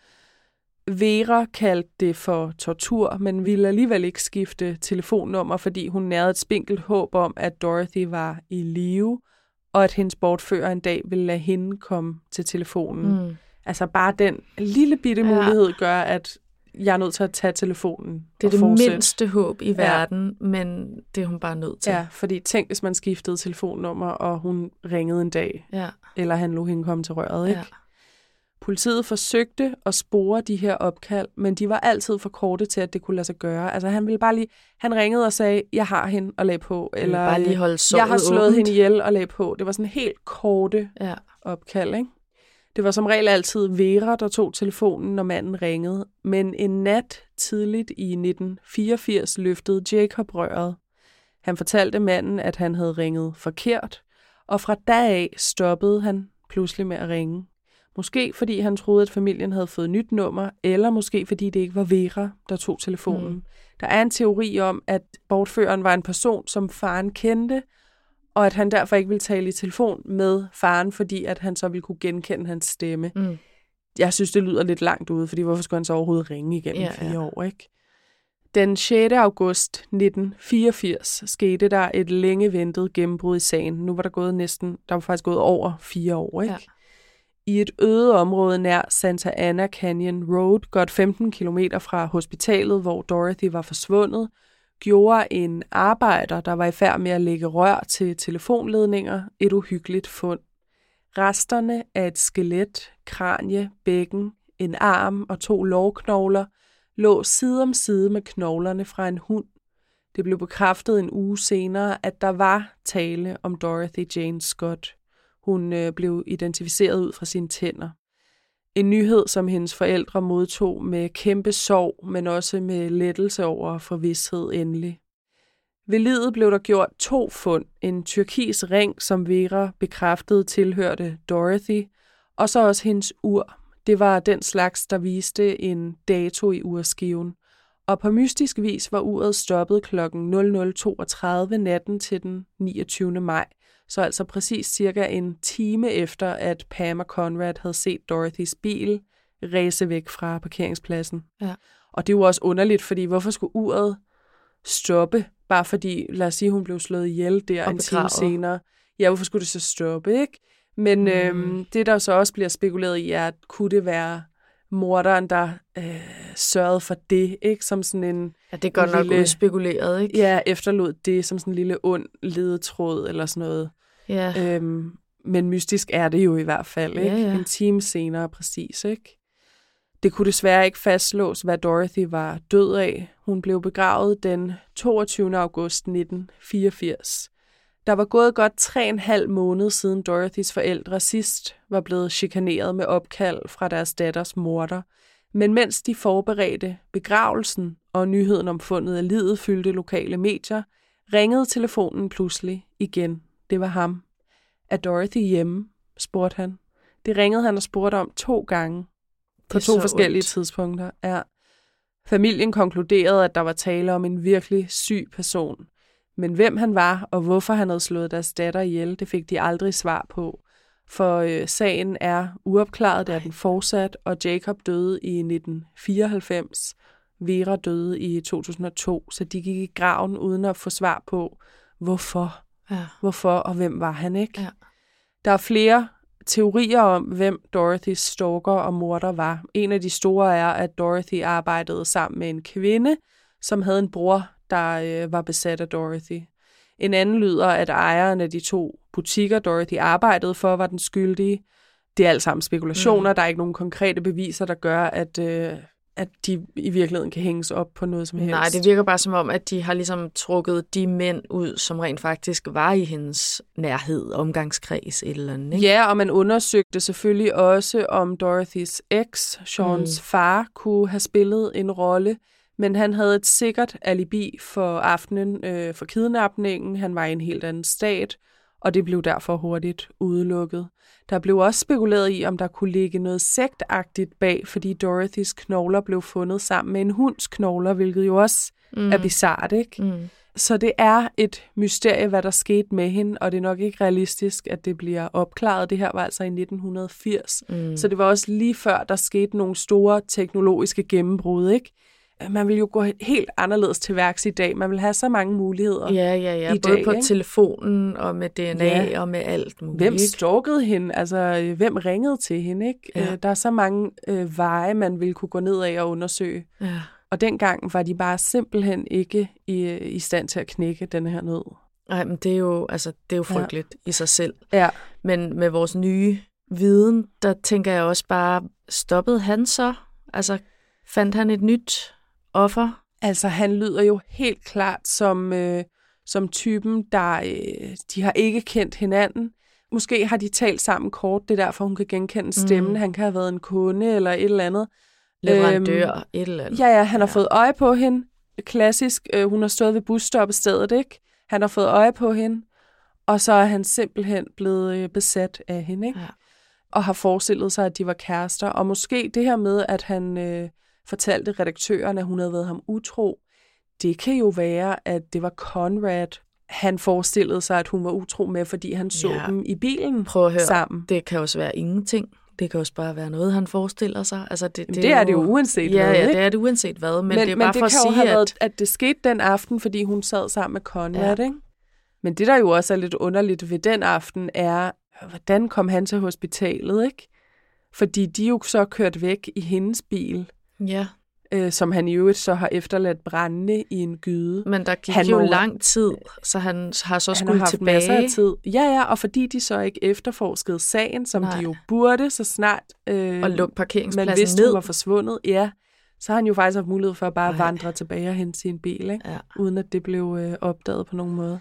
B: Vera kaldte det for tortur, men ville alligevel ikke skifte telefonnummer, fordi hun nærede et spinkelt håb om, at Dorothy var i live, og at hendes bortfører en dag ville lade hende komme til telefonen. Mm. Altså bare den lille bitte mulighed gør, at jeg er nødt til at tage telefonen.
A: Det er det
B: fortsætte.
A: mindste håb i verden, ja. Men det er hun bare nødt til.
B: Ja, fordi tænk, hvis man skiftede telefonnummer, og hun ringede en dag,
A: ja.
B: Eller han lå hende komme til røret, ikke?
A: Ja.
B: Politiet forsøgte at spore de her opkald, men de var altid for korte til, at det kunne lade sig gøre. Altså han ville bare lige, han ringede og sagde, jeg har hende og lagde på, eller
A: bare lige holde
B: jeg har slået
A: åbent.
B: hende ihjel og lagde på. Det var sådan helt korte
A: ja.
B: opkald, ikke? Det var som regel altid Vera, der tog telefonen, når manden ringede, men en nat tidligt i nitten fireogfirs løftede Jacob røret. Han fortalte manden, at han havde ringet forkert, og fra da af stoppede han pludselig med at ringe. Måske fordi han troede, at familien havde fået nyt nummer, eller måske fordi det ikke var Vera, der tog telefonen. Mm. Der er en teori om, at bortføreren var en person, som faren kendte, og at han derfor ikke ville tale i telefon med faren, fordi at han så ville kunne genkende hans stemme. Mm. Jeg synes, det lyder lidt langt ude, fordi hvorfor skulle han så overhovedet ringe igennem ja, fire ja. år, ikke? Den sjette august nitten fireogfirs skete der et længe ventet gennembrud i sagen. Nu var der gået næsten, der var faktisk gået over fire år, ikke? Ja. I et øde område nær Santa Ana Canyon Road, godt femten kilometer fra hospitalet, hvor Dorothy var forsvundet, gjorde en arbejder, der var i færd med at lægge rør til telefonledninger, et uhyggeligt fund. Resterne af et skelet, kranie, bækken, en arm og to lårknogler lå side om side med knoglerne fra en hund. Det blev bekræftet en uge senere, at der var tale om Dorothy Jane Scott. Hun øh, blev identificeret ud fra sine tænder. En nyhed, som hendes forældre modtog med kæmpe sorg, men også med lettelse over forvished endelig. Ved liget blev der gjort to fund. En tyrkis ring, som Vera bekræftede tilhørte Dorothy, og så også hendes ur. Det var den slags, der viste en dato i urskiven. Og på mystisk vis var uret stoppet klokken nul nul toogtredive natten til den niogtyvende maj. Så altså præcis cirka en time efter, at Pam og Conrad havde set Dorothys bil ræse væk fra parkeringspladsen.
A: Ja.
B: Og det er jo også underligt, fordi hvorfor skulle uret stoppe? Bare fordi, lad os sige, hun blev slået ihjel der en time senere. Ja, hvorfor skulle det så stoppe, ikke? Men mm. øhm, det, der så også bliver spekuleret i, er, at kunne det være morderen, der øh, sørgede for det, ikke? Som sådan en...
A: Ja, det er godt nok udspekuleret, ikke?
B: Ja, efterlod det som sådan en lille ond ledetråd eller sådan noget.
A: Ja.
B: Øhm, men mystisk er det jo i hvert fald, ikke?
A: Ja, ja.
B: En time senere præcis, ikke? Det kunne desværre ikke fastslås, hvad Dorothy var død af. Hun blev begravet den toogtyvende august nitten fireogfirs. Der var gået godt tre og en halv måned siden Dorothys forældre sidst var blevet chikaneret med opkald fra deres datters morder. Men mens de forberedte begravelsen og nyheden om fundet af liget fyldte lokale medier, ringede telefonen pludselig igen. Det var ham. Er Dorothy hjemme? Spurgte han. Det ringede han og spurgte om to gange. På to forskellige ondt. tidspunkter. Ja. Familien konkluderede, at der var tale om en virkelig syg person. Men hvem han var, og hvorfor han havde slået deres datter ihjel, det fik de aldrig svar på. For øh, sagen er uopklaret, da den fortsat, og Jacob døde i nitten fireoghalvfems. Vera døde i to tusind og to, så de gik i graven uden at få svar på, hvorfor.
A: Ja.
B: Hvorfor, og hvem var han, ikke?
A: Ja.
B: Der er flere teorier om, hvem Dorothys stalker og morder var. En af de store er, at Dorothy arbejdede sammen med en kvinde, som havde en bror, der øh, var besat af Dorothy. En anden lyder, at ejeren af de to butikker, Dorothy arbejdede for, var den skyldige. Det er alt sammen spekulationer. Mm. Der er ikke nogen konkrete beviser, der gør, at, øh, at de i virkeligheden kan hænges op på noget som helst.
A: Nej, det virker bare som om, at de har ligesom trukket de mænd ud, som rent faktisk var i hendes nærhed, omgangskreds et eller andet. Ikke?
B: Ja, og man undersøgte selvfølgelig også, om Dorothys eks, Seans mm. far, kunne have spillet en rolle. Men han havde et sikkert alibi for aftenen øh, for kidnapningen. Han var i en helt anden stat, og det blev derfor hurtigt udelukket. Der blev også spekuleret i, om der kunne ligge noget sektagtigt bag, fordi Dorothys knogler blev fundet sammen med en hunds knogler, hvilket jo også mm. er bizarrt, ikke? Mm. Så det er et mysterie, hvad der skete med hende, og det er nok ikke realistisk, at det bliver opklaret. Det her var altså i nitten firs, mm. så det var også lige før, der skete nogle store teknologiske gennembrud, ikke? Man vil jo gå helt anderledes til værks i dag. Man vil have så mange muligheder.
A: Ja, ja, ja.
B: I
A: Både
B: dag,
A: på
B: ikke?
A: telefonen og med D N A ja. og med alt muligt.
B: Hvem stalkede hende? Altså, hvem ringede til hende? Ikke?
A: Ja.
B: Der er så mange øh, veje, man ville kunne gå ned af og undersøge.
A: Ja.
B: Og dengang var de bare simpelthen ikke i, i stand til at knække den her nød.
A: Nej, men det er jo, altså, det er jo frygteligt ja. i sig selv.
B: Ja.
A: Men med vores nye viden, der tænker jeg også bare, stoppede han så? Altså, fandt han et nyt offer?
B: Altså, han lyder jo helt klart som, øh, som typen, der øh, de har ikke kendt hinanden. Måske har de talt sammen kort, det er derfor, hun kan genkende stemmen. Mm. Han kan have været en kunde eller et eller andet.
A: Leverandør,
B: øhm,
A: et eller andet.
B: Ja, ja, han ja. har fået øje på hende. Klassisk, øh, hun har stået ved busstoppestedet, ikke? Han har fået øje på hende, og så er han simpelthen blevet øh, besat af hende, ikke?
A: Ja.
B: Og har forestillet sig, at de var kærester. Og måske det her med, at han... Øh, fortalte redaktøren, at hun havde været ham utro. Det kan jo være, at det var Conrad, han forestillede sig, at hun var utro med, fordi han så ja. dem i bilen
A: Prøv at høre.
B: sammen.
A: Det kan også være ingenting. Det kan også bare være noget, han forestiller sig. Altså, det, det,
B: det er, er det jo uanset
A: ja,
B: hvad,
A: Ja,
B: ikke?
A: det er det uanset hvad, men,
B: men
A: det er
B: men
A: bare
B: det
A: for at sige,
B: have
A: at...
B: Været, at det skete den aften, fordi hun sad sammen med Conrad, ja. ikke? Men det, der jo også er lidt underligt ved den aften, er, hvordan kom han til hospitalet, ikke? Fordi de jo så kørt væk i hendes bil.
A: Ja.
B: øh, som han i øvrigt så har efterladt brændende i en gyde.
A: Men der gik
B: han
A: jo
B: må,
A: lang tid, så han har så
B: han
A: skulle
B: har
A: tilbage.
B: masser af tid. Ja, ja, og fordi de så ikke efterforskede sagen, som Nej. de jo burde, så snart øh,
A: og lukke parkeringspladsen
B: man vidste,
A: ned.
B: hun var forsvundet, ja, så har han jo faktisk haft mulighed for at bare
A: Ej.
B: vandre tilbage og hente sin bil, ikke?
A: Ja.
B: Uden at det blev øh, opdaget på nogen måde.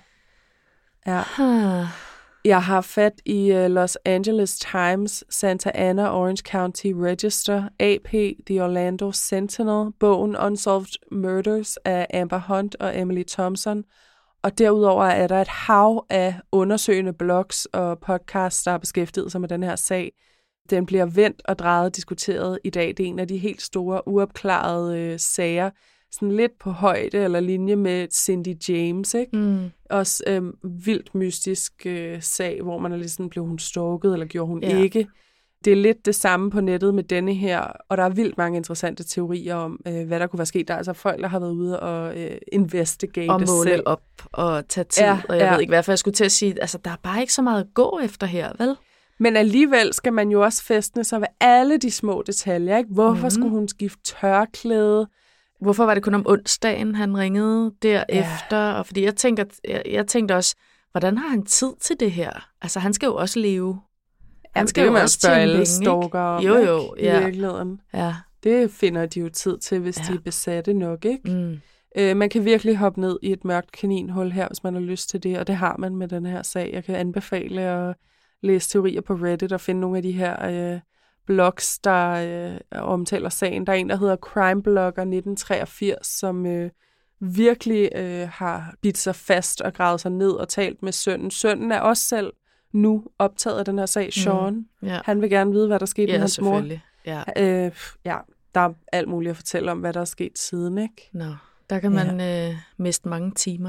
B: Ja.
A: Ah.
B: Jeg har fat i uh, Los Angeles Times, Santa Ana, Orange County Register, A P, The Orlando Sentinel, bogen Unsolved Murders af Amber Hunt og Emily Thompson. Og derudover er der et hav af undersøgende blogs og podcasts, der har beskæftiget sig med den her sag. Den bliver vendt og drejet og diskuteret i dag. Det er en af de helt store, uopklarede øh, sager. Sådan lidt på højde eller linje med Cindy James, ikke?
A: Mm.
B: Også øh, vildt mystisk øh, sag, hvor man er lidt sådan, blev hun stalket, eller gjorde hun
A: ja.
B: ikke? Det er lidt det samme på nettet med denne her, og der er vildt mange interessante teorier om, øh, hvad der kunne være sket. Der er altså folk, der har været ude og øh, investigate
A: og måle
B: selv.
A: op og tage tid,
B: ja,
A: og jeg
B: ja.
A: ved ikke, hvad jeg skulle til at sige. Altså, der er bare ikke så meget at gå efter her, vel?
B: Men alligevel skal man jo også fæstne sig ved alle de små detaljer, ikke? Hvorfor mm-hmm. skulle hun skifte tørklæde?
A: Hvorfor var det kun om onsdagen, han ringede derefter? Ja. Og fordi jeg tænker, jeg, jeg tænkte også, hvordan har han tid til det her? Altså, han skal jo også leve. Han skal
B: Jamen,
A: jo også tjene penge,
B: stalker,
A: jo, jo,
B: i
A: ja.
B: virkeligheden.
A: Ja.
B: Det finder de jo tid til, hvis ja. de er besatte nok, ikke? Mm. Øh, man kan virkelig hoppe ned i et mørkt kaninhul her, hvis man har lyst til det, og det har man med den her sag. Jeg kan anbefale at læse teorier på Reddit og finde nogle af de her øh, blogs, der øh, omtaler sagen. Der er en, der hedder Crimeblogger nitten treogfirs, som øh, virkelig øh, har bidt sig fast og gravet sig ned og talt med sønnen. Sønnen er også selv nu optaget af den her sag, Sean. Mm, yeah. Han vil gerne vide, hvad der skete
A: ja,
B: med hans mor.
A: Ja,
B: øh, ja, der er alt muligt at fortælle om, hvad der er sket siden, ikke?
A: Nå, der kan man ja. øh, miste mange timer.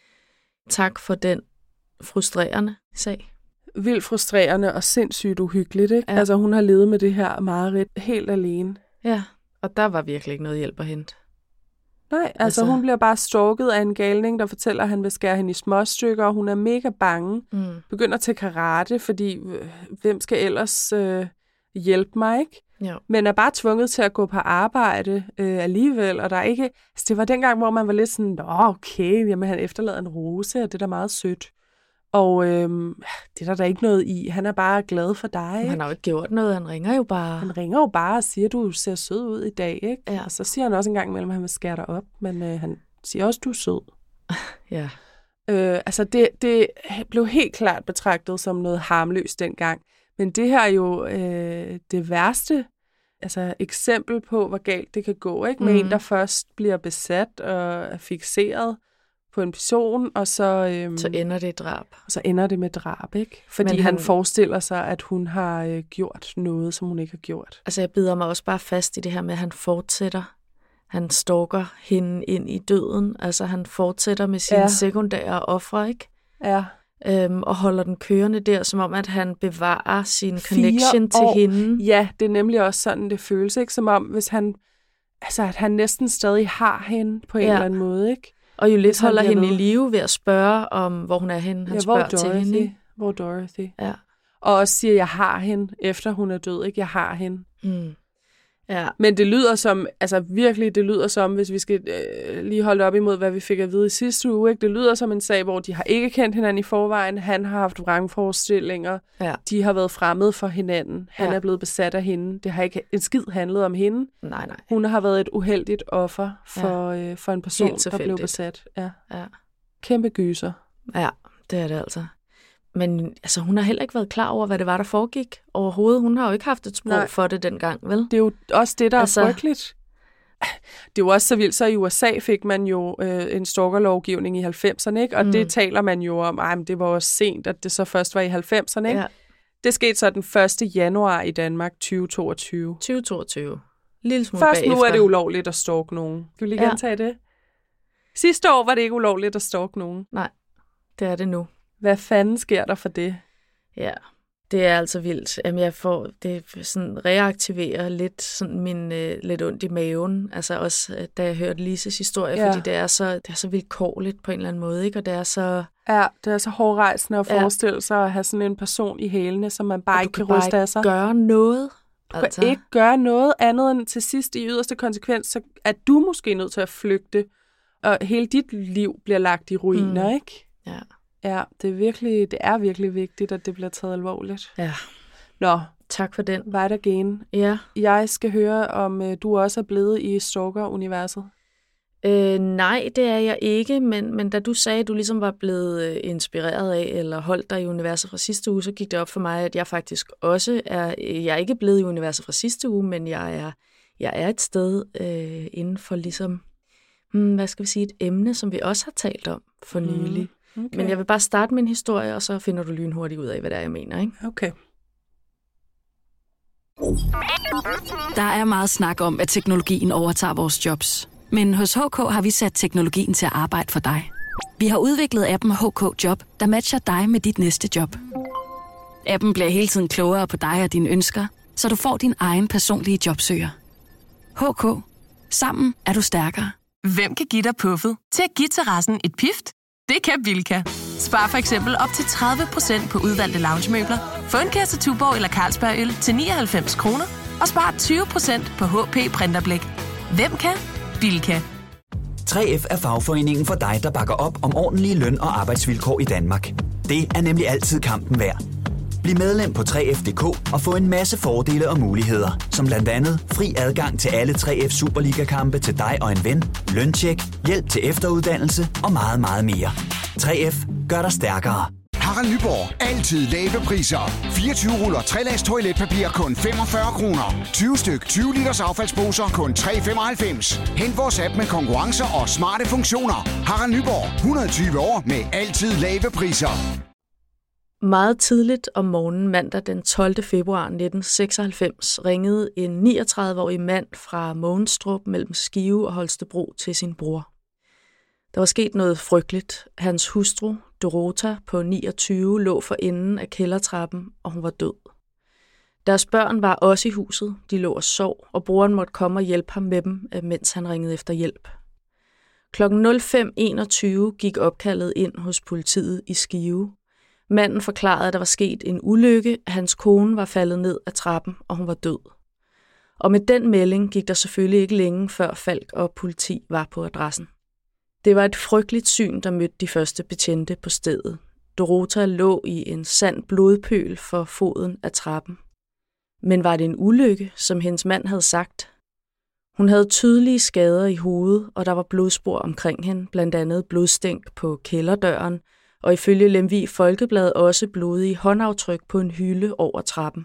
A: Tak for den frustrerende sag.
B: Vildt frustrerende og sindssygt uhyggeligt, ikke?
A: Ja.
B: Altså, hun har levet med det her mareridt helt alene.
A: Ja, og der var virkelig ikke noget hjælp at hente.
B: Nej, altså, altså hun bliver bare stalket af en galning, der fortæller, at han vil skære hende i småstykker, og hun er mega bange. Mm. Begynder til karate, fordi øh, hvem skal ellers øh, hjælpe mig, ikke? Jo. Men er bare tvunget til at gå på arbejde øh, alligevel, og der er ikke... Altså, det var dengang, hvor man var lidt sådan, nå, okay, jamen han efterlader en rose, og det er da meget sødt. Og øhm, det er der da ikke noget i. Han er bare glad for dig. Ikke?
A: Han har jo ikke gjort noget. Han ringer jo bare.
B: Han ringer jo bare og siger, du ser sød ud i dag. Ikke?
A: Ja.
B: Og så siger han også en gang imellem, at han vil skære dig op. Men øh, han siger også, du er sød.
A: Ja.
B: Øh, altså det, det blev helt klart betragtet som noget harmløst dengang. Men det her er jo øh, det værste altså, eksempel på, hvor galt det kan gå. Ikke? Med mm. en, der først bliver besat og er fikseret på en person, og så... Øhm,
A: så ender det i drab.
B: Og så ender det med drab, ikke? Fordi han, han forestiller sig, at hun har øh, gjort noget, som hun ikke har gjort.
A: Altså, jeg bider mig også bare fast i det her med, at han fortsætter. Han stalker hende ind i døden. Altså, han fortsætter med sine ja. sekundære ofre, ikke?
B: Ja.
A: Øhm, og holder den kørende der, som om, at han bevarer sin connection til hende.
B: Ja, det er nemlig også sådan, det føles, ikke? Som om, hvis han... Altså, at han næsten stadig har hende på en
A: ja.
B: eller anden måde, ikke?
A: Og jo lidt holder hende i live ved at spørge om, hvor hun er henne. Han
B: ja,
A: spørger
B: hvor Dorothy,
A: til hende.
B: Hvor Dorothy.
A: Ja.
B: Og også siger, jeg har hende, efter hun er død, ikke? Jeg har hende.
A: Mm. Ja.
B: Men det lyder som, altså virkelig, det lyder som, hvis vi skal øh, lige holde op imod, hvad vi fik at vide i sidste uge, ikke? Det lyder som en sag, hvor de har ikke kendt hinanden i forvejen. Han har haft vrangforestillinger. Ja. De har været fremmede for hinanden. Han ja. er blevet besat af hende. Det har ikke en skid handlet om hende.
A: Nej, nej.
B: Hun har været et uheldigt offer for, ja. øh, for en person, der blev besat. Ja.
A: Ja.
B: Kæmpe gyser.
A: Ja, det er det altså. Men altså, hun har heller ikke været klar over, hvad det var, der foregik overhovedet. Hun har jo ikke haft et sprog Nej. for det dengang, vel?
B: Det er jo også det, der altså... er frygteligt. Det er jo også så vildt, så i U S A fik man jo øh, en stalkerlovgivning i halvfemserne, ikke? Og mm. det taler man jo om, ej, men det var også sent, at det så først var i halvfemserne, ikke? Ja. Det skete så den første januar i Danmark tyve toogtyve.
A: tyve toogtyve. Lille smule
B: Først
A: bagefter.
B: nu er det ulovligt at stalke nogen. Skal vi lige
A: ja.
B: gentage det? Sidste år var det ikke ulovligt at stalke nogen.
A: Nej, det er det nu.
B: Hvad fanden sker der for det?
A: Ja, det er altså vildt. Jamen, jeg får det sådan reaktiverer lidt sådan min øh, lidt ondt i maven. Altså også da jeg hørte Lises historie, ja. fordi det er så det er så vilkårligt på en eller anden måde, ikke? Og det er så
B: ja, det er så hårdrejsende at forestille ja. sig at have sådan en person i hælene, som man bare ikke kan ryste af sig.
A: Gøre noget.
B: Du altså. kan ikke gøre noget andet end til sidst i yderste konsekvens, så er du måske nødt til at flygte, og hele dit liv bliver lagt i ruiner, mm. ikke?
A: Ja.
B: Ja, det er, virkelig, det er virkelig vigtigt, at det bliver taget alvorligt.
A: Ja.
B: Nå,
A: tak for den.
B: Right again.
A: Ja.
B: Jeg skal høre, om øh, du også er blevet i Stalker-universet.
A: Øh, nej, det er jeg ikke, men, men da du sagde, at du ligesom var blevet øh, inspireret af, eller holdt dig i universet fra sidste uge, så gik det op for mig, at jeg faktisk også er, jeg er ikke blevet i universet fra sidste uge, men jeg er, jeg er et sted øh, inden for ligesom, hmm, hvad skal vi sige, et emne, som vi også har talt om for nylig. Mm, okay. Men jeg vil bare starte min historie, og så finder du lynhurtigt ud af, hvad det er, jeg mener, ikke?
B: Okay.
C: Der er meget snak om, at teknologien overtager vores jobs. Men hos H K har vi sat teknologien til at arbejde for dig. Vi har udviklet appen H K Job, der matcher dig med dit næste job. Appen bliver hele tiden klogere på dig og dine ønsker, så du får din egen personlige jobsøger. H K. Sammen er du stærkere.
D: Hvem kan give dig puffet til at give terrassen et pift? Det kan Bilka. Spar for eksempel op til tredive procent på udvalgte loungemøbler. Få en kasse Tuborg eller Carlsberg øl til nioghalvfems kroner. Og spar tyve procent på H P printerblæk. Hvem kan? Bilka.
E: tre F er fagforeningen for dig, der bakker op om ordentlige løn- og arbejdsvilkår i Danmark. Det er nemlig altid kampen værd. Bliv medlem på tre F punktum d k og få en masse fordele og muligheder, som blandt andet fri adgang til alle tre F Superliga-kampe til dig og en ven, løntjek, hjælp til efteruddannelse og meget, meget mere. tre F gør dig stærkere.
F: Harald Nyborg. Altid lave priser. fireogtyve ruller tre lags toiletpapir kun femogfyrre kroner. tyve styk tyve liters affaldsposer kun tre femoghalvfems. Hent vores app med konkurrencer og smarte funktioner. Harald Nyborg. hundrede og tyve år med altid lave priser.
A: Meget tidligt om morgenen mandag den tolvte februar nitten seksoghalvfems ringede en niogtredive-årig mand fra Mogenstrup mellem Skive og Holstebro til sin bror. Der var sket noget frygteligt. Hans hustru, Dorota, på niogtyve, lå for enden af kældertrappen, og hun var død. Deres børn var også i huset. De lå og sov, og broren måtte komme og hjælpe ham med dem, mens han ringede efter hjælp. klokken fem enogtyve gik opkaldet ind hos politiet i Skive. Manden forklarede, at der var sket en ulykke. Hans kone var faldet ned ad trappen, og hun var død. Og med den melding gik der selvfølgelig ikke længe, før Falk og politi var på adressen. Det var et frygteligt syn, der mødte de første betjente på stedet. Dorota lå i en sand blodpøl for foden af trappen. Men var det en ulykke, som hendes mand havde sagt? Hun havde tydelige skader i hovedet, og der var blodspor omkring hende, blandt andet blodstænk på kælderdøren, og ifølge Lemvig Folkeblad også blodige håndaftryk på en hylde over trappen.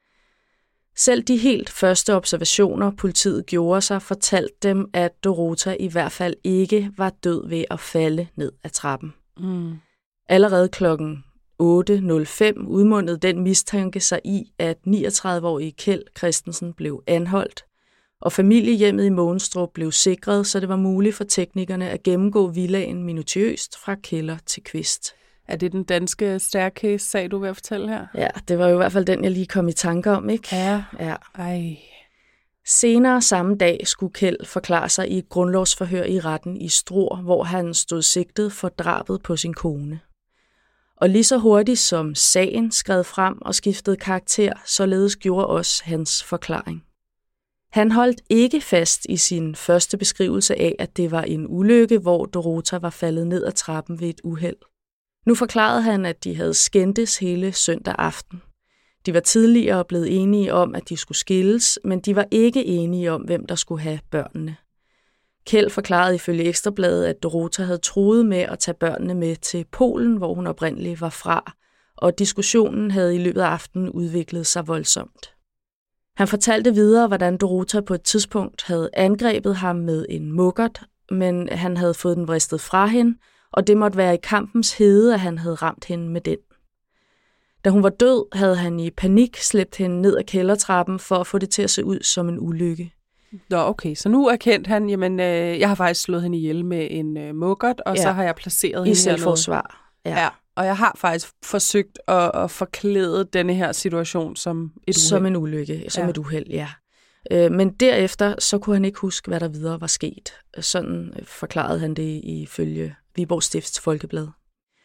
A: Selv de helt første observationer, politiet gjorde sig, fortalte dem, at Dorota i hvert fald ikke var død ved at falde ned ad trappen. Mm. Allerede klokken otte nul fem udmundede den mistanke sig i, at niogtredive-årige Kjeld Christensen blev anholdt, og familiehjemmet i Mogenstrup blev sikret, så det var muligt for teknikerne at gennemgå villaen minutiøst fra kælder til kvist.
B: Er det den danske staircase-sag, du vil fortælle her?
A: Ja, det var jo i hvert fald den, jeg lige kom i tanke om, ikke?
B: Ja.
A: Ja.
B: Ej.
A: Senere samme dag skulle Kjeld forklare sig i et grundlovsforhør i retten i Struer, hvor han stod sigtet for drabet på sin kone. Og lige så hurtigt som sagen skred frem og skiftede karakter, således gjorde også hans forklaring. Han holdt ikke fast i sin første beskrivelse af, at det var en ulykke, hvor Dorota var faldet ned ad trappen ved et uheld. Nu forklarede han, at de havde skændtes hele søndag aften. De var tidligere blevet enige om, at de skulle skilles, men de var ikke enige om, hvem der skulle have børnene. Kjeld forklarede ifølge Ekstrabladet, at Dorota havde truet med at tage børnene med til Polen, hvor hun oprindeligt var fra, og diskussionen havde i løbet af aftenen udviklet sig voldsomt. Han fortalte videre, hvordan Dorota på et tidspunkt havde angrebet ham med en mukkert, men han havde fået den vristet fra hende, og det måtte være i kampens hede, at han havde ramt hende med den. Da hun var død, havde han i panik slæbt hende ned ad kældertrappen for at få det til at se ud som en ulykke.
B: Nå, okay. Så nu erkendte han, jamen, øh, jeg har faktisk slået hende ihjel med en øh, mukkert, og ja. Så har jeg placeret hende
A: i selvforsvar.
B: Ja. ja. Og jeg har faktisk forsøgt at, at forklæde denne her situation som et uheld.
A: Som en ulykke, som ja. et uheld, ja. Øh, men derefter, så kunne han ikke huske, hvad der videre var sket. Sådan forklarede han det ifølge Viborg Stifts Folkeblad.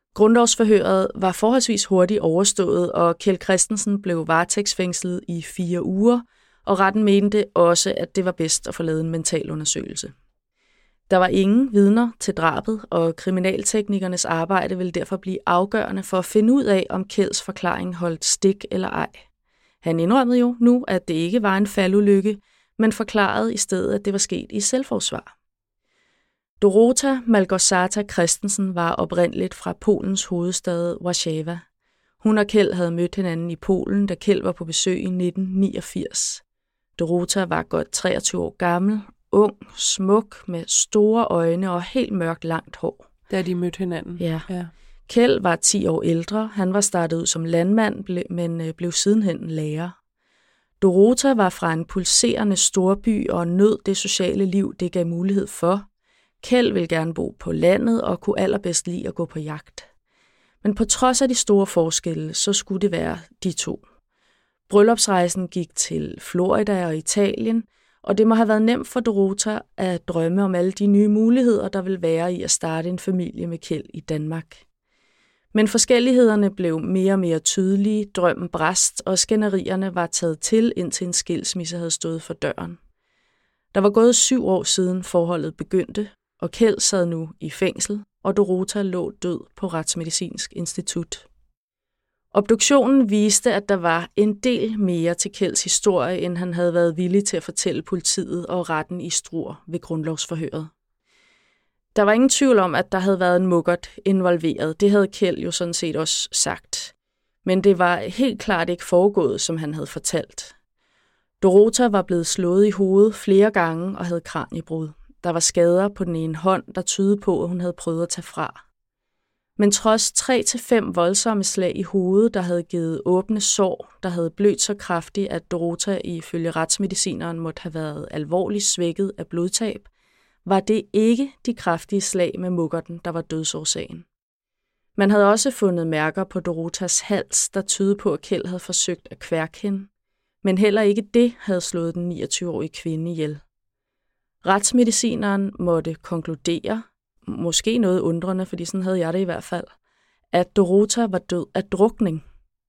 A: Grundlovsforhøret var forholdsvis hurtigt overstået, og Kjeld Christensen blev varetægtsfængslet i fire uger, og retten mente også, at det var bedst at få lavet en mentalundersøgelse. Der var ingen vidner til drabet, og kriminalteknikernes arbejde ville derfor blive afgørende for at finde ud af, om Kjelds forklaring holdt stik eller ej. Han indrømmede jo nu, at det ikke var en faldulykke, men forklarede i stedet, at det var sket i selvforsvar. Dorota Malgorzata Christensen var oprindeligt fra Polens hovedstad Warszawa. Hun og Kjeld havde mødt hinanden i Polen, da Kjeld var på besøg i nitten niogfirs. Dorota var godt treogtyve år gammel, ung, smuk, med store øjne og helt mørkt langt hår.
B: Da de mødte hinanden?
A: Ja.
B: ja.
A: Kjeld var ti år ældre. Han var startet ud som landmand, men blev sidenhen lærer. Dorota var fra en pulserende storby og nød det sociale liv, det gav mulighed for. Kjeld ville gerne bo på landet og kunne allerbedst lide at gå på jagt. Men på trods af de store forskelle, så skulle det være de to. Bryllupsrejsen gik til Florida og Italien, og det må have været nemt for Dorota at drømme om alle de nye muligheder, der ville være i at starte en familie med Kjeld i Danmark. Men forskellighederne blev mere og mere tydelige, drømmen brast, og skænderierne var taget til, indtil en skilsmisse havde stået for døren. Der var gået syv år siden forholdet begyndte, og Kjeld sad nu i fængsel, og Dorota lå død på Retsmedicinsk Institut. Obduktionen viste, at der var en del mere til Kjelds historie, end han havde været villig til at fortælle politiet og retten i Struer ved grundlovsforhøret. Der var ingen tvivl om, at der havde været en muggert involveret. Det havde Kjeld jo sådan set også sagt. Men det var helt klart ikke foregået, som han havde fortalt. Dorota var blevet slået i hovedet flere gange og havde kraniebrud. Der var skader på den ene hånd, der tydede på, at hun havde prøvet at tage fra. Men trods tre til fem voldsomme slag i hovedet, der havde givet åbne sår, der havde blødt så kraftigt, at Dorota ifølge retsmedicineren måtte have været alvorligt svækket af blodtab, var det ikke de kraftige slag med muggerten, der var dødsårsagen. Man havde også fundet mærker på Dorotas hals, der tydede på, at Kjeld havde forsøgt at kværke hende, men heller ikke det havde slået den niogtyve-årige kvinde ihjel. Retsmedicineren måtte konkludere, måske noget undrende, fordi sådan havde jeg det i hvert fald, at Dorota var død af drukning.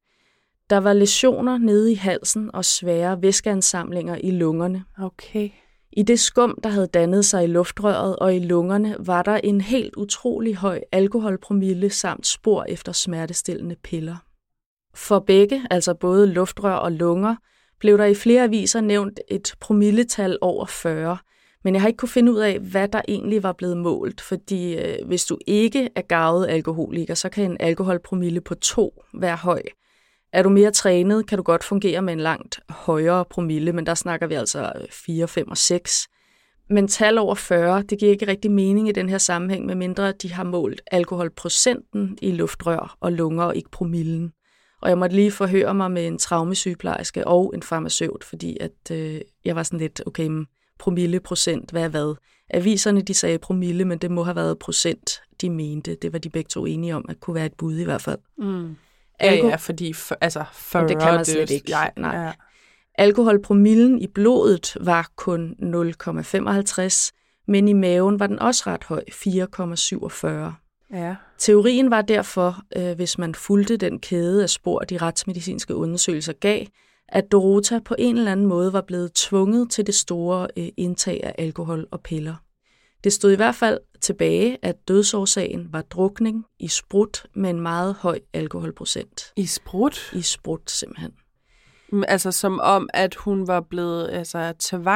A: Der var læsioner nede i halsen og svære væskeansamlinger i lungerne.
B: Okay.
A: I det skum, der havde dannet sig i luftrøret og i lungerne, var der en helt utrolig høj alkoholpromille samt spor efter smertestillende piller. For begge, altså både luftrør og lunger, blev der i flere aviser nævnt et promilletal over fyrre, men jeg har ikke kunne finde ud af, hvad der egentlig var blevet målt, fordi øh, hvis du ikke er garvet alkoholiker, så kan en alkoholpromille på to være høj. Er du mere trænet, kan du godt fungere med en langt højere promille, men der snakker vi altså fire, fem og seks. Men tal over fyrre, det giver ikke rigtig mening i den her sammenhæng, medmindre de har målt alkoholprocenten i luftrør og lunger og ikke promillen. Og jeg måtte lige forhøre mig med en traumesygeplejerske og en farmaceut, fordi at, øh, jeg var sådan lidt, okay, promille, procent, hvad er hvad? Aviserne, de sagde promille, men det må have været procent, de mente. Det var de begge to enige om, at kunne være et bud i hvert fald.
B: Mm. Ja, ja, fordi for, altså fyrre,
A: det kan man slet
B: det,
A: ikke.
B: Nej,
A: nej.
B: Ja.
A: Alkoholpromillen i blodet var kun nul komma femoghalvtreds, men i maven var den også ret høj, fire komma syvogfyrre.
B: Ja.
A: Teorien var derfor, øh, hvis man fulgte den kæde af spor, de retsmedicinske undersøgelser gav, at Dorota på en eller anden måde var blevet tvunget til det store øh, indtag af alkohol og piller. Det stod i hvert fald tilbage, at dødsårsagen var drukning i sprut med en meget høj alkoholprocent.
B: I sprut?
A: I sprut, simpelthen.
B: Altså som om, at hun var blevet altså,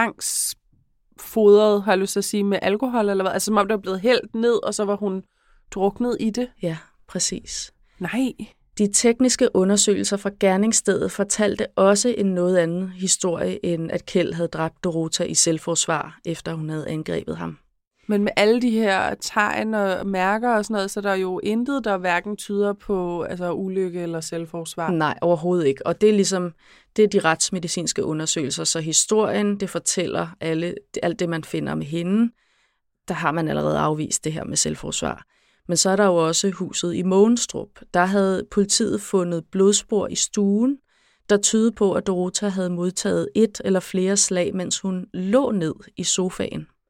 B: tvangsfodret, har jeg lyst til at sige, med alkohol, eller hvad? Altså som om, der var blevet hældt ned, og så var hun druknet i det?
A: Ja, præcis.
B: Nej.
A: De tekniske undersøgelser fra gerningsstedet fortalte også en noget anden historie, end at Kjeld havde dræbt Dorota i selvforsvar, efter hun havde angrebet ham.
B: Men med alle de her tegn og mærker og sådan noget, så der er jo intet, der hverken tyder på altså, ulykke eller selvforsvar.
A: Nej, overhovedet ikke. Og det er ligesom det er de retsmedicinske undersøgelser. Så historien, det fortæller alle, alt det, man finder med hende. Der har man allerede afvist det her med selvforsvar. Men så er der jo også huset i Mogenstrup. Der havde politiet fundet blodspor i stuen, der tydede på, at Dorota havde modtaget et eller flere slag, mens hun lå ned i sofaen.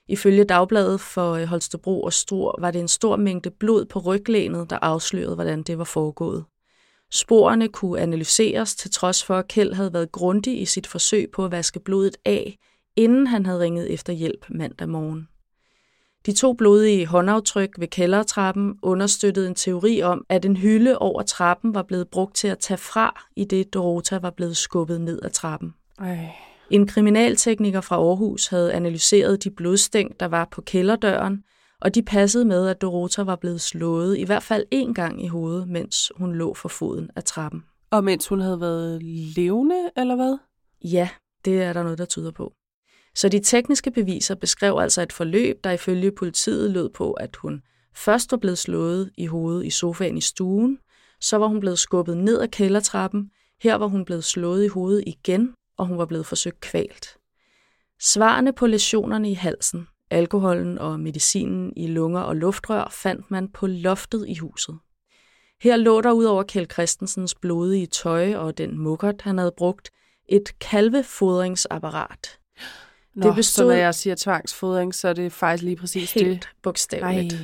A: Ifølge Dagbladet for Holstebro og Struer var det en stor mængde blod på ryglænet, der afslørede, hvordan det var foregået. Sporene kunne analyseres, til trods for, at Kjeld havde været grundig i sit forsøg på at vaske blodet af, inden han havde ringet efter hjælp mandag morgen. De to blodige håndaftryk ved kældertrappen understøttede en teori om, at en hylde over trappen var blevet brugt til at tage fra, i det Dorota var blevet skubbet ned ad trappen.
B: Ej.
A: En kriminaltekniker fra Aarhus havde analyseret de blodstænk, der var på kælderdøren, og de passede med, at Dorota var blevet slået i hvert fald én gang i hovedet, mens hun lå for foden af trappen.
B: Og mens hun havde været levende, eller hvad?
A: Ja, det er der noget, der tyder på. Så de tekniske beviser beskrev altså et forløb, der ifølge politiet lød på, at hun først var blevet slået i hovedet i sofaen i stuen, så var hun blevet skubbet ned ad kældertrappen, her var hun blevet slået i hovedet igen, og hun var blevet forsøgt kvalt. Svarene på læsionerne i halsen, alkoholen og medicinen i lunger og luftrør fandt man på loftet i huset. Her lå der ud over Kjeld Christensens blodige tøj og den mukkert, han havde brugt, et kalvefodringsapparat.
B: Nå, det bestod... så når jeg siger tvangsfodring, så er det faktisk lige præcis
A: helt
B: det.
A: Helt bogstaveligt.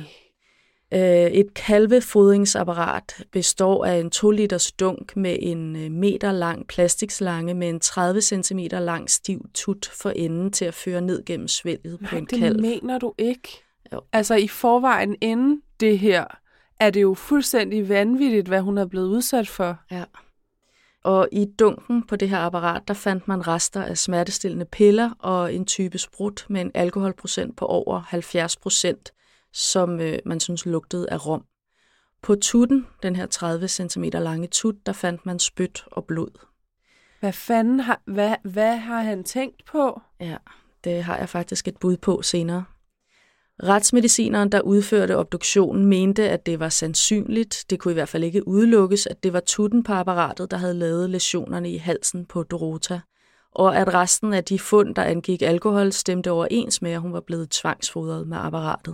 A: Et kalvefodringsapparat består af en to liters dunk med en meter lang plastikslange med en tredive centimeter lang stiv tut for enden til at føre ned gennem svælget på en kalv.
B: Det mener du ikke?
A: Jo.
B: Altså i forvejen inden det her, er det jo fuldstændig vanvittigt, hvad hun er blevet udsat for.
A: Ja. Og i dunken på det her apparat, der fandt man rester af smertestillende piller og en type sprut med en alkoholprocent på over halvfjerds procent, som øh, man synes lugtede af rom. På tutten, den her tredive centimeter lange tut, der fandt man spyt og blod.
B: Hvad fanden har, hvad, hvad har han tænkt på?
A: Ja, det har jeg faktisk et bud på senere. Retsmedicineren, der udførte obduktionen, mente, at det var sandsynligt, det kunne i hvert fald ikke udelukkes, at det var tutten på apparatet, der havde lavet læsionerne i halsen på Dorota, og at resten af de fund, der angik alkohol, stemte overens med, at hun var blevet tvangsfodret med apparatet.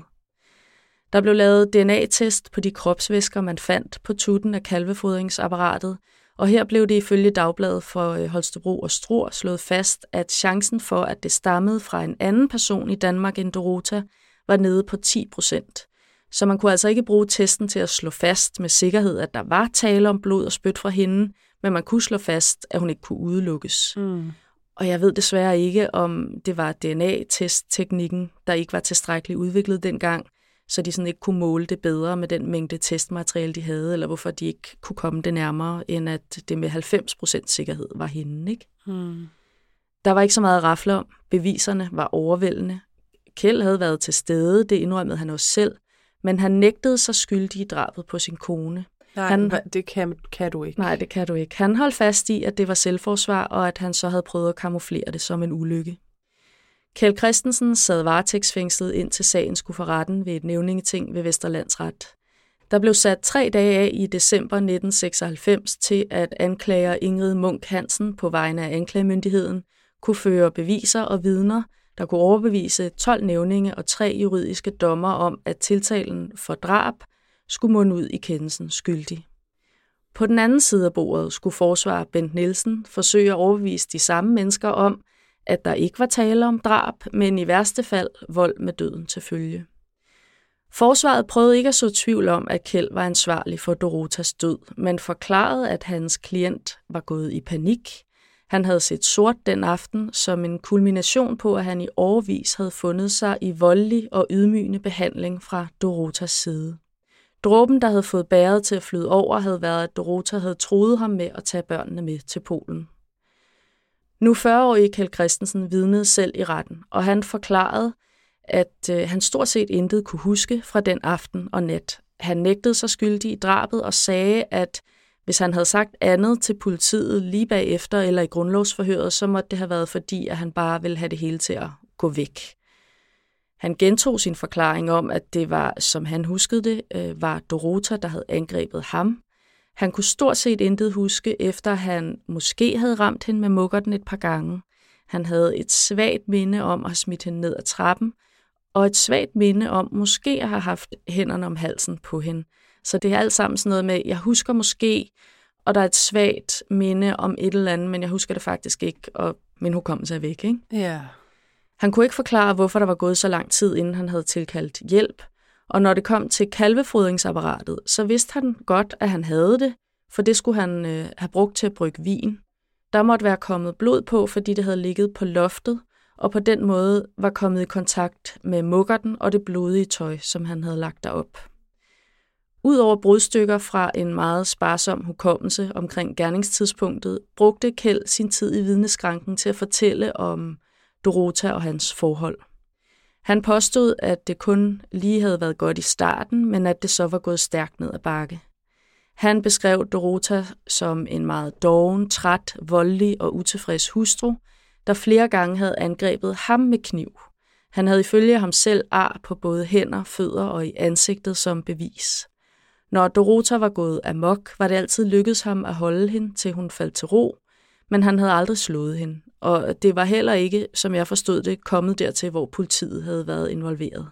A: Der blev lavet D N A-test på de kropsvæsker, man fandt på tutten af kalvefodringsapparatet, og her blev det ifølge Dagbladet for Holstebro og Struer slået fast, at chancen for, at det stammede fra en anden person i Danmark end Dorota, var nede på ti procent. Så man kunne altså ikke bruge testen til at slå fast med sikkerhed, at der var tale om blod og spyt fra hende, men man kunne slå fast, at hun ikke kunne udelukkes. Mm. Og jeg ved desværre ikke, om det var D N A-testteknikken, der ikke var tilstrækkeligt udviklet dengang, så de sådan ikke kunne måle det bedre med den mængde testmateriale, de havde, eller hvorfor de ikke kunne komme det nærmere, end at det med halvfems procent sikkerhed var hende, ikke? Mm. Der var ikke så meget at rafle om. Beviserne var overvældende. Kjeld havde været til stede, det indrømmede han også selv, men han nægtede sig skyldig i drabet på sin kone.
B: Nej,
A: han,
B: det kan, kan du ikke.
A: Nej, det kan du ikke. Han holdt fast i, at det var selvforsvar, og at han så havde prøvet at kamuflere det som en ulykke. Kjeld Christensen sad varetægtsfængslet indtil sagen skulle for retten ved et nævningeting ved Vesterlandsret. Der blev sat tre dage af i december nitten seksoghalvfems til, at anklager Ingrid Munk Hansen på vegne af anklagemyndigheden kunne føre beviser og vidner, der kunne overbevise tolv nævninge og tre juridiske dommer om, at tiltalen for drab skulle munde ud i kendelsen skyldig. På den anden side af bordet skulle forsvarer Bent Nielsen forsøge at overbevise de samme mennesker om, at der ikke var tale om drab, men i værste fald vold med døden til følge. Forsvaret prøvede ikke at så tvivl om, at Kjeld var ansvarlig for Dorotas død, men forklarede, at hans klient var gået i panik. Han havde set sort den aften som en kulmination på, at han i årevis havde fundet sig i voldelig og ydmygende behandling fra Dorotas side. Dråben, der havde fået bæret til at flyde over, havde været, at Dorota havde truet ham med at tage børnene med til Polen. Nu fyrre-årige Kjeld Christensen vidnede selv i retten, og han forklarede, at øh, han stort set intet kunne huske fra den aften og nat. Han nægtede sig skyldig i drabet og sagde, at hvis han havde sagt andet til politiet lige bagefter eller i grundlovsforhøret, så måtte det have været fordi, at han bare ville have det hele til at gå væk. Han gentog sin forklaring om, at det var, som han huskede det, øh, var Dorota, der havde angrebet ham. Han kunne stort set intet huske, efter han måske havde ramt hende med mukkerten et par gange. Han havde et svagt minde om at have smidt hende ned ad trappen, og et svagt minde om måske at have haft hænderne om halsen på hende. Så det er alt sammen sådan noget med, jeg husker måske, og der er et svagt minde om et eller andet, men jeg husker det faktisk ikke, og min hukommelse er væk, ikke?
B: Ja.
A: Han kunne ikke forklare, hvorfor der var gået så lang tid, inden han havde tilkaldt hjælp, og når det kom til kalvefodringsapparatet, så vidste han godt, at han havde det, for det skulle han øh, have brugt til at brygge vin. Der måtte være kommet blod på, fordi det havde ligget på loftet, og på den måde var kommet i kontakt med muggerten og det blodige tøj, som han havde lagt derop. Udover brudstykker fra en meget sparsom hukommelse omkring gerningstidspunktet, brugte Kjeld sin tid i vidneskranken til at fortælle om Dorota og hans forhold. Han påstod, at det kun lige havde været godt i starten, men at det så var gået stærkt ned ad bakke. Han beskrev Dorota som en meget doven, træt, voldelig og utilfreds hustru, der flere gange havde angrebet ham med kniv. Han havde ifølge ham selv ar på både hænder, fødder og i ansigtet som bevis. Når Dorota var gået amok, var det altid lykkedes ham at holde hende, til hun faldt til ro, men han havde aldrig slået hende, og det var heller ikke, som jeg forstod det, kommet dertil, hvor politiet havde været involveret.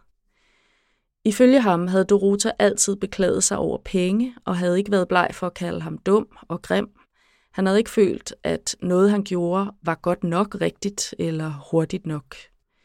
A: Ifølge ham havde Dorota altid beklaget sig over penge, og havde ikke været bleg for at kalde ham dum og grim. Han havde ikke følt, at noget han gjorde var godt nok rigtigt eller hurtigt nok.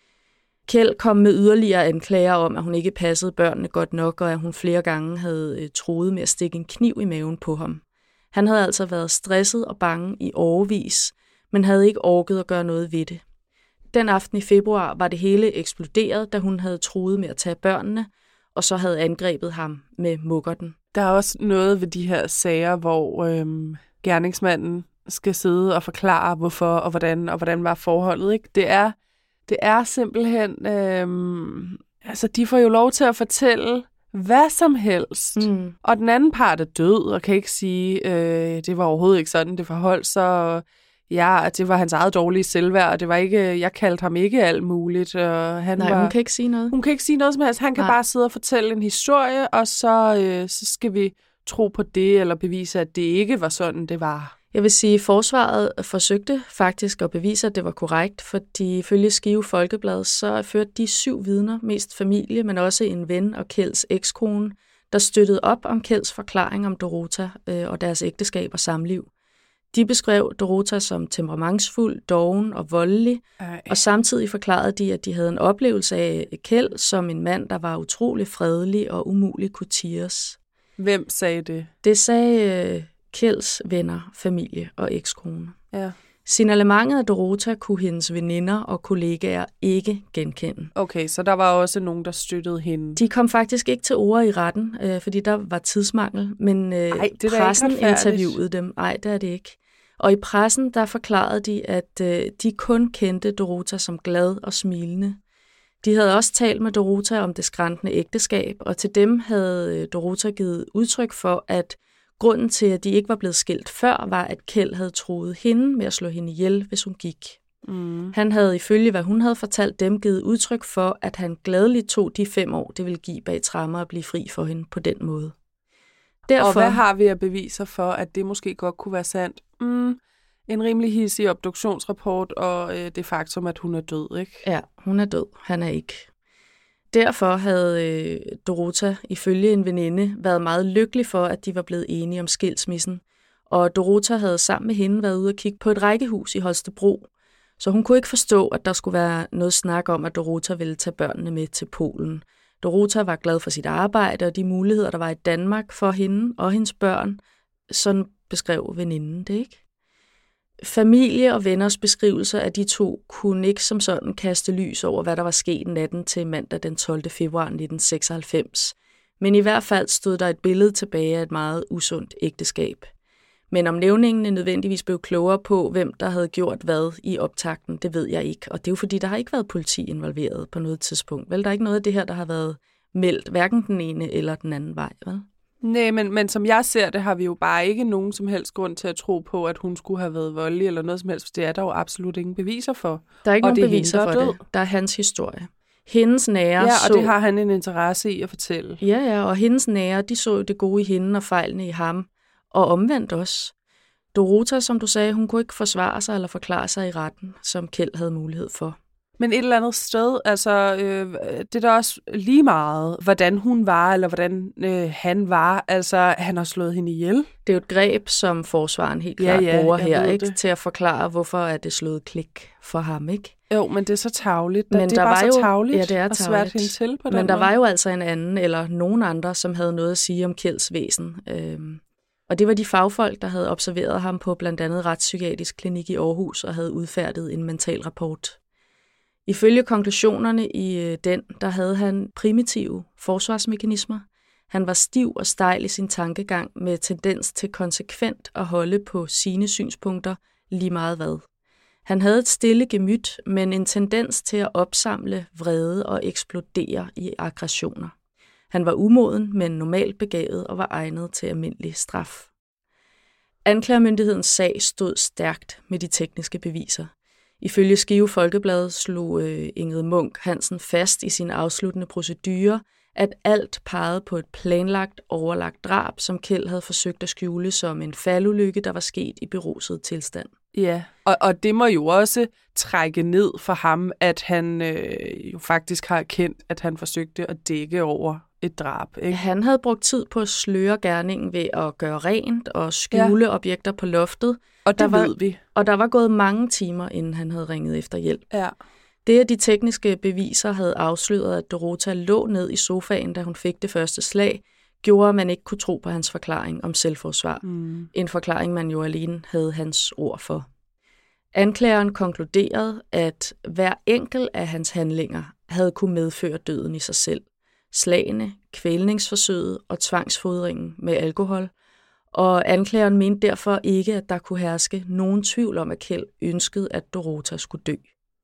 A: Kjeld kom med yderligere anklager om, at hun ikke passede børnene godt nok, og at hun flere gange havde truet med at stikke en kniv i maven på ham. Han havde altså været stresset og bange i årevis, men havde ikke orket at gøre noget ved det. Den aften i februar var det hele eksploderet, da hun havde truet med at tage børnene, og så havde angrebet ham med muggerten.
B: Der er også noget ved de her sager, hvor øhm, gerningsmanden skal sidde og forklare, hvorfor og hvordan, og hvordan var forholdet. Ikke? Det er, det er simpelthen... Øhm, altså, de får jo lov til at fortælle hvad som helst. Mm. Og den anden part er død, og kan ikke sige, øh, det var overhovedet ikke sådan, det forholdt sig. Ja, det var hans eget dårlige selvværd, og det var ikke, jeg kaldte ham ikke alt muligt. Og han
A: Nej,
B: var,
A: hun kan ikke sige noget.
B: Hun kan ikke sige noget som helst. Han kan Nej. bare sidde og fortælle en historie, og så, øh, så skal vi tro på det, eller bevise, at det ikke var sådan, det var.
A: Jeg vil sige, at forsvaret forsøgte faktisk at bevise, at det var korrekt, fordi ifølge Skive Folkeblad, så førte de syv vidner, mest familie, men også en ven og Kjelds ekskone, der støttede op om Kjelds forklaring om Dorota øh, og deres ægteskab og samliv. De beskrev Dorota som temperamentsfuld, doven og voldelig, Ej. og samtidig forklarede de, at de havde en oplevelse af Kjeld som en mand, der var utrolig fredelig og umulig kunne tirres.
B: Hvem sagde det?
A: Det sagde øh, Kjelds venner, familie og ekskone.
B: Ja.
A: Signalementet af Dorota kunne hendes veninder og kollegaer ikke genkende.
B: Okay, så der var også nogen, der støttede hende.
A: De kom faktisk ikke til ord i retten, øh, fordi der var tidsmangel, men øh, Ej, det pressen interviewede dem. Nej, det er det ikke. Og i pressen, der forklarede de, at øh, de kun kendte Dorota som glad og smilende. De havde også talt med Dorota om det skrantende ægteskab, og til dem havde Dorota givet udtryk for, at grunden til, at de ikke var blevet skilt før, var, at Kjeld havde truet hende med at slå hende ihjel, hvis hun gik. Mm. Han havde ifølge, hvad hun havde fortalt dem, givet udtryk for, at han gladeligt tog de fem år, det ville give bag tremmer at blive fri for hende på den måde.
B: Derfor, og hvad har vi af beviser for, at det måske godt kunne være sandt? Mm, en rimelig hissig obduktionsrapport og øh, det faktum, at hun er død, ikke?
A: Ja, hun er død. Han er ikke. Derfor havde øh, Dorota ifølge en veninde været meget lykkelig for, at de var blevet enige om skilsmissen. Og Dorota havde sammen med hende været ude og kigge på et rækkehus i Holstebro. Så hun kunne ikke forstå, at der skulle være noget snak om, at Dorota ville tage børnene med til Polen. Dorota var glad for sit arbejde og de muligheder, der var i Danmark for hende og hendes børn. Sådan beskrev veninden det, ikke? Familie og venners beskrivelser af de to kunne ikke som sådan kaste lys over, hvad der var sket natten til mandag den tolvte februar nitten seksoghalvfems. Men i hvert fald stod der et billede tilbage af et meget usundt ægteskab. Men om nævningene nødvendigvis blev klogere på, hvem der havde gjort hvad i optakten, det ved jeg ikke. Og det er jo fordi, der har ikke været politi involveret på noget tidspunkt. Vel, der er ikke noget af det her, der har været meldt, hverken den ene eller den anden vej, vel?
B: Nej, men, men som jeg ser det, har vi jo bare ikke nogen som helst grund til at tro på, at hun skulle have været voldelig eller noget som helst. Det er der jo absolut ingen beviser for.
A: Der er ikke
B: og
A: nogen
B: det er
A: beviser
B: hende,
A: for
B: der
A: det. Der er hans historie. Hendes nære
B: Ja, og
A: så...
B: det har han en interesse i at fortælle.
A: Ja, ja, og hendes nære, de så jo det gode i hende og fejlene i ham. Og omvendt også. Dorota, som du sagde, hun kunne ikke forsvare sig eller forklare sig i retten, som Kjeld havde mulighed for.
B: Men et eller andet sted, altså, øh, det er da også lige meget, hvordan hun var, eller hvordan øh, han var. Altså, han har slået hende ihjel.
A: Det er jo et greb, som forsvaren helt klart
B: ja, ja,
A: bruger her, ikke?
B: Det.
A: Til at forklare, hvorfor er det slået klik for ham, ikke?
B: Jo, men det er så tarveligt.
A: Men
B: det
A: der
B: er bare
A: var
B: så
A: jo,
B: tarveligt
A: ja, det er
B: og svært hende til på den
A: Men der
B: måde.
A: var jo altså en anden, eller nogen andre, som havde noget at sige om Kjelds væsen. Øhm, og det var de fagfolk, der havde observeret ham på blandt andet Retspsykiatrisk Klinik i Aarhus og havde udfærdiget en mental rapport. Ifølge konklusionerne i den, der havde han primitive forsvarsmekanismer. Han var stiv og stejl i sin tankegang med tendens til konsekvent at holde på sine synspunkter lige meget hvad. Han havde et stille gemyt, men en tendens til at opsamle vrede og eksplodere i aggressioner. Han var umoden, men normalt begavet og var egnet til almindelig straf. Anklagermyndighedens sag stod stærkt med de tekniske beviser. Ifølge Skive Folkeblad slog øh, Ingrid Munk Hansen fast i sin afsluttende procedure, at alt pegede på et planlagt, overlagt drab, som Kjeld havde forsøgt at skjule som en faldulykke, der var sket i beruset tilstand.
B: Ja, og, og det må jo også trække ned for ham, at han øh, jo faktisk har erkendt, at han forsøgte at dække over et drab. Ikke?
A: Han havde brugt tid på at sløre gerningen ved at gøre rent og skjule ja. objekter på loftet.
B: Og det
A: der var,
B: ved vi.
A: Og der var gået mange timer, inden han havde ringet efter hjælp.
B: Ja.
A: Det, at de tekniske beviser havde afsløret, at Dorota lå ned i sofaen, da hun fik det første slag, gjorde, at man ikke kunne tro på hans forklaring om selvforsvar. Mm. En forklaring, man jo alene havde hans ord for. Anklageren konkluderede, at hver enkelt af hans handlinger havde kunne medføre døden i sig selv. Slagene, kvælningsforsøget og tvangsfodringen med alkohol. Og anklageren mente derfor ikke, at der kunne herske nogen tvivl om, at Kjeld ønskede, at Dorota skulle dø.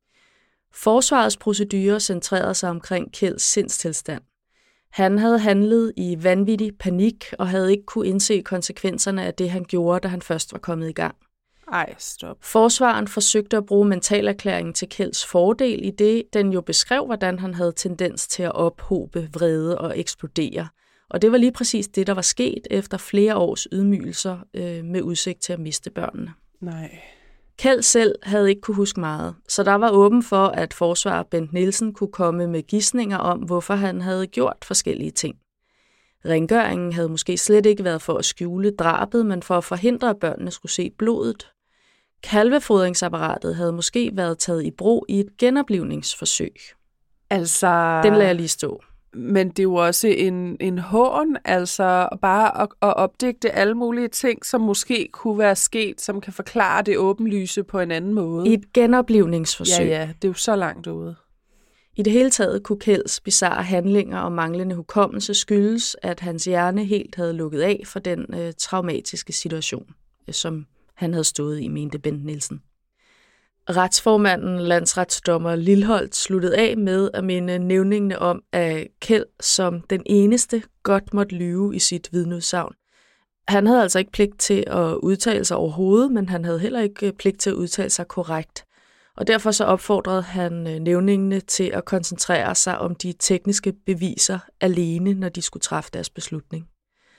A: Forsvarets procedurer centrerede sig omkring Kjelds sindstilstand. Han havde handlet i vanvittig panik og havde ikke kunne indse konsekvenserne af det, han gjorde, da han først var kommet i gang.
B: Ej, stop.
A: Forsvaren forsøgte at bruge mentalerklæringen til Kjelds fordel i det, den jo beskrev, hvordan han havde tendens til at ophobe vrede og eksplodere. Og det var lige præcis det, der var sket efter flere års ydmygelser øh, med udsigt til at miste børnene.
B: Nej.
A: Kjeld selv havde ikke kunne huske meget, så der var åben for, at forsvarer Bent Nielsen kunne komme med gidsninger om, hvorfor han havde gjort forskellige ting. Rengøringen havde måske slet ikke været for at skjule drabet, men for at forhindre, at børnene skulle se blodet. Kalvefodringsapparatet havde måske været taget i brug i et genoplivningsforsøg.
B: Altså...
A: Den lader jeg lige stå.
B: Men det er jo også en, en hån, altså bare at, at opdigte alle mulige ting, som måske kunne være sket, som kan forklare det åbenlyse på en anden måde.
A: I et genoplivningsforsøg.
B: Ja, ja, det er jo så langt ude.
A: I det hele taget kunne Kjelds bizarre handlinger og manglende hukommelse skyldes, at hans hjerne helt havde lukket af for den øh, traumatiske situation, øh, som han havde stået i, mente Bent Nielsen. Retsformanden, landsretsdommer Lilholt, sluttede af med at minde nævningene om, at Kjeld som den eneste godt måtte lyve i sit vidneudsagn. Han havde altså ikke pligt til at udtale sig overhovedet, men han havde heller ikke pligt til at udtale sig korrekt. Og derfor så opfordrede han nævningene til at koncentrere sig om de tekniske beviser alene, når de skulle træffe deres beslutning.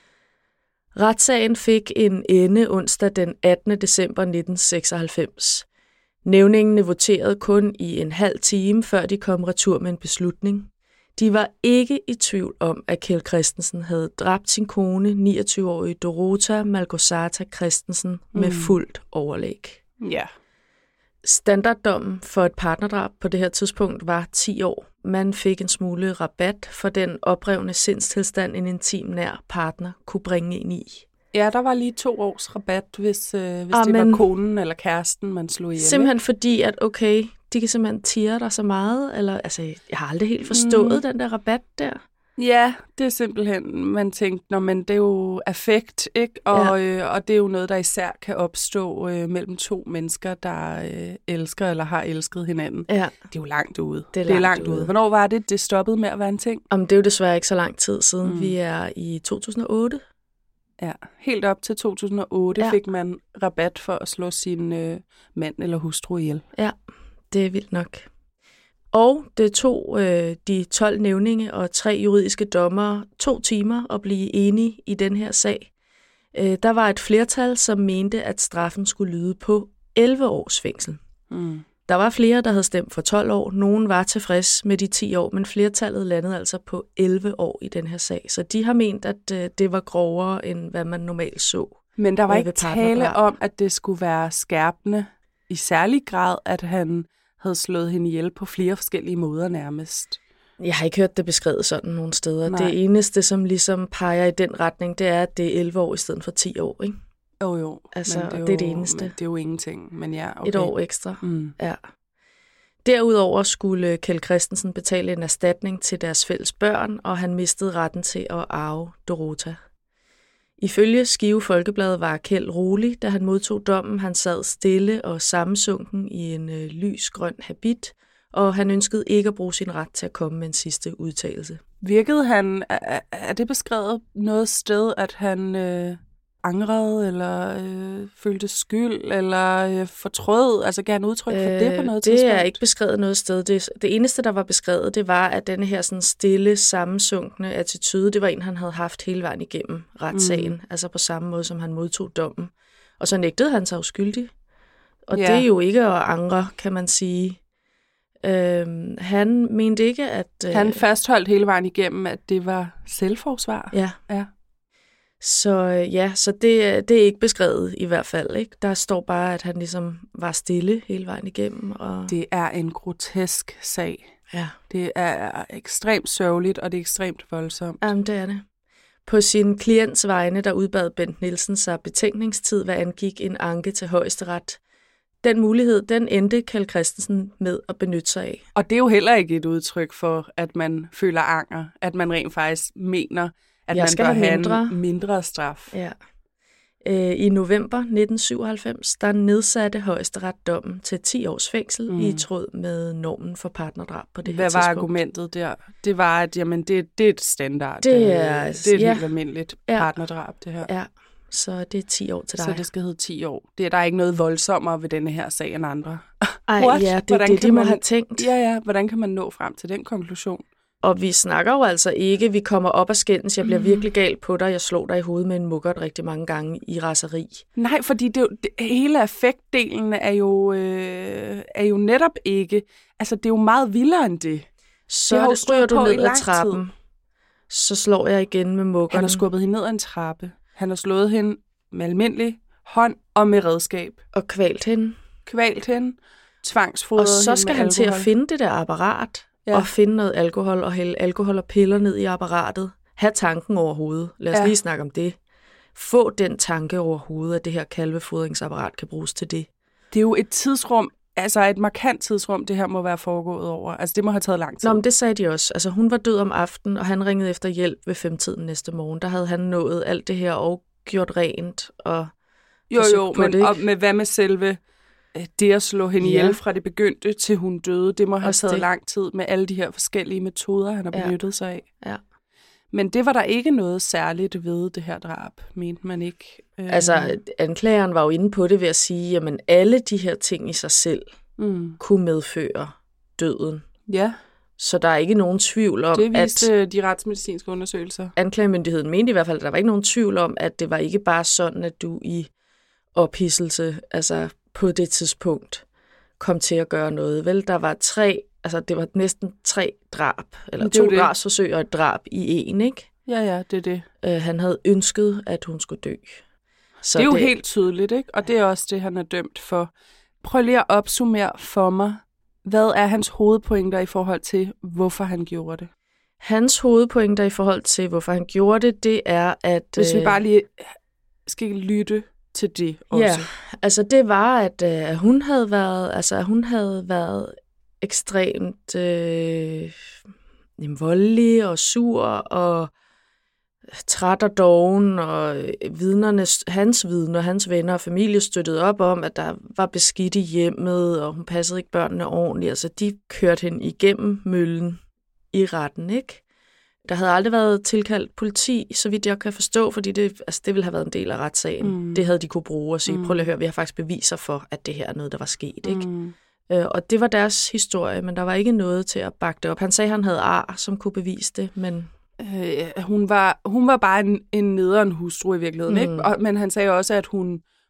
A: Retssagen fik en ende onsdag den attende december nitten seksoghalvfems. Nævningene voterede kun i en halv time, før de kom retur med en beslutning. De var ikke i tvivl om, at Kjeld Christensen havde dræbt sin kone, niogtyve-årige Dorota Malgorzata Christensen, mm. med fuldt overlæg.
B: Ja.
A: Standarddommen for et partnerdrab på det her tidspunkt var ti år. Man fik en smule rabat for den oprevne sindstilstand, en intim nær partner kunne bringe ind i.
B: Ja, der var lige to års rabat, hvis, øh, hvis
A: ah,
B: det var konen eller kæresten, man slog ihjel.
A: Simpelthen fordi, at okay, de kan simpelthen tire dig så meget, eller altså, jeg har aldrig helt forstået mm. den der rabat der.
B: Ja, det er simpelthen, man tænkte, når man det er jo affekt, ikke? Og, ja. øh, og det er jo noget, der især kan opstå øh, mellem to mennesker, der øh, elsker eller har elsket hinanden.
A: Ja.
B: Det er jo langt ude.
A: Det er langt,
B: det er langt
A: ude.
B: ude. Hvornår var det, det stoppede med at være en ting?
A: Om det er jo desværre ikke så lang tid siden. Mm. Vi er i to tusind og otte.
B: Ja, helt op til to tusind og otte ja. Fik man rabat for at slå sin øh, mand eller hustru ihjel.
A: Ja, det er vildt nok. Og det tog øh, de tolv nævninge og tre juridiske dommere to timer at blive enige i den her sag. Øh, der var et flertal, som mente, at straffen skulle lyde på elleve års fængsel. Mm. Der var flere, der havde stemt for tolv år. Nogen var tilfreds med de ti år, men flertallet landede altså på elleve år i den her sag. Så de har ment, at øh, det var grovere, end hvad man normalt så.
B: Men der var ikke tale om, at det skulle være skærpende i særlig grad, at han havde slået hende ihjel på flere forskellige måder nærmest.
A: Jeg har ikke hørt det beskrevet sådan nogle steder.
B: Nej.
A: Det eneste, som ligesom peger i den retning, det er, at det er elleve år i stedet for ti år, ikke?
B: Jo, jo.
A: Altså,
B: men det er,
A: det er
B: jo,
A: det eneste.
B: Men det er jo ingenting, men ja, okay.
A: Et år ekstra,
B: Mm.
A: ja. Derudover skulle Kjeld Christensen betale en erstatning til deres fælles børn, og han mistede retten til at arve Dorota. Ifølge Skive Folkeblad var Kjeld rolig, da han modtog dommen. Han sad stille og sammensunken i en øh, lysgrøn habit, og han ønskede ikke at bruge sin ret til at komme med en sidste udtalelse.
B: Virkede han, er, er det beskrevet noget sted, at han øh, angrede, eller øh, følte skyld, eller øh, fortrød? Altså gav han udtryk for øh, det på noget
A: det
B: tidspunkt?
A: Det er ikke beskrevet noget sted. Det, det eneste, der var beskrevet, det var, at denne her sådan stille, sammensunkne attitude, det var en, han havde haft hele vejen igennem retssagen. Mm. Altså på samme måde, som han modtog dommen. Og så nægtede han sig uskyldig. Og ja. Det er jo ikke at angre, kan man sige. Øhm, han mente ikke, at... Øh,
B: han fastholdt hele vejen igennem, at det var selvforsvar.
A: Ja.
B: Ja.
A: Så ja, så det, det er ikke beskrevet i hvert fald, ikke? Der står bare, at han ligesom var stille hele vejen igennem. Og...
B: Det er en grotesk sag.
A: Ja.
B: Det er ekstremt sørgeligt, og det er ekstremt voldsomt.
A: Jamen, det er det. På sin klients vegne, der udbad Bent Nielsen sig betænkningstid, hvad angik en anke til Højesteret. Den mulighed, den endte Kjeld Christensen med at benytte sig af.
B: Og det er jo heller ikke et udtryk for, at man føler anger, at man rent faktisk mener, at
A: Jeg
B: man
A: skal
B: bør
A: have
B: have
A: mindre.
B: en mindre straf.
A: Ja. Øh, I november nitten syvoghalvfems, der nedsatte Højesteret dommen til ti års fængsel mm. i tråd med normen for partnerdrab på det
B: Hvad
A: her tidspunkt.
B: Hvad var argumentet der? Det var, at jamen, det, det er et standard.
A: Det er,
B: det er et
A: ja.
B: helt almindeligt
A: Ja.
B: partnerdrab, det her.
A: Ja, så det er ti år til dig.
B: Så det skal hedde ti år. Det er der er ikke noget voldsommere ved denne her sag end andre.
A: Ej,
B: What?
A: ja, det er
B: Hvordan
A: det,
B: kan
A: de må
B: man-
A: have tænkt.
B: Ja, ja. Hvordan kan man nå frem til den konklusion?
A: Og vi snakker jo altså ikke, vi kommer op og skændes, jeg bliver virkelig gal på dig, jeg slår dig i hovedet med en mukkert rigtig mange gange i raseri.
B: Nej, fordi det, er jo- det, hele affektdelen er jo, øh, er jo netop ikke... Altså, det er jo meget vildere end det.
A: Så
B: Det har jo
A: det ryger
B: stået
A: du
B: på i
A: ned ad
B: lang
A: trappen,
B: tid.
A: så slår jeg igen med
B: Han
A: mukkeren.
B: har skubbet hende ned ad en trappe. Han har slået hende med almindelig hånd og med redskab.
A: Og kvalt hende.
B: Kvalt hende, tvangsfodret
A: Og så
B: hende
A: skal
B: med
A: han til at
B: alkohol.
A: finde det der apparat,
B: Ja.
A: ja. og finde noget alkohol, og hælde alkohol og piller ned i apparatet. Ha' tanken over hovedet. Lad os
B: Ja.
A: lige snakke om det. Få den tanke over hovedet, at det her kalvefodringsapparat kan bruges til det.
B: Det er jo et tidsrum, altså et markant tidsrum, det her må være foregået over. Altså det må have taget lang tid.
A: Nå, men det sagde de også. Altså, hun var død om aftenen, og han ringede efter hjælp ved femtiden næste morgen. Der havde han nået alt det her og gjort rent. Og
B: jo,
A: forsøgt
B: jo,
A: på
B: men
A: det, ikke?
B: og med hvad med selve øh, det at slå hende
A: Ja.
B: ihjel fra det begyndte til hun døde, det må have
A: Også
B: taget
A: det.
B: lang tid med alle de her forskellige metoder, han har
A: Ja.
B: benyttet sig af.
A: Ja.
B: Men det var der ikke noget særligt ved det her drab, mente man ikke. Øh,
A: Altså, anklageren var jo inde på det ved at sige, jamen alle de her ting i sig selv
B: mm.
A: kunne medføre døden.
B: Ja,
A: Så der er ikke nogen tvivl om,
B: det
A: at
B: viste de retsmedicinske undersøgelser.
A: anklagemyndigheden mente i hvert fald, at der var ikke nogen tvivl om, at det var ikke bare sådan, at du i ophidselse, altså på det tidspunkt, kom til at gøre noget. Vel, der var tre, altså det var næsten tre drab, eller
B: Men det er
A: to
B: jo det.
A: drabsforsøg og et drab i en, ikke?
B: Ja, ja, det er det.
A: Øh, han havde ønsket, at hun skulle dø. Så
B: Det er jo helt tydeligt, ikke? Og det er også det, han er dømt for. Prøv lige at opsummere for mig. Hvad er hans hovedpointer i forhold til, hvorfor han gjorde det?
A: Hans hovedpointer i forhold til, hvorfor han gjorde det, det er, at...
B: Hvis vi
A: øh,
B: bare lige skal lytte til det også.
A: Ja, altså det var, at øh, hun havde været, altså at hun havde været ekstremt øh, jamen, voldelig og sur og træt og doven, og vidnerne, hans vidner, hans venner og familie støttede op om, at der var beskidt i hjemmet, og hun passede ikke børnene ordentligt. Altså de kørte hende igennem møllen i retten, ikke? Der havde aldrig været tilkaldt politi, så vidt jeg kan forstå, fordi det, altså det ville have været en del af retssagen.
B: Mm.
A: Det havde de kunne bruge og sige,
B: Mm.
A: prøv lige at høre, vi har faktisk beviser for, at det her er noget, der var sket, ikke?
B: Mm.
A: Øh, og det var deres historie, men der var ikke noget til at bakke det op. Han sagde, at han havde ar, som kunne bevise det, men
B: Øh, hun, var, hun var bare en, en nederen hustru i virkeligheden,
A: Mm.
B: ikke? Og, men han sagde også, at hun,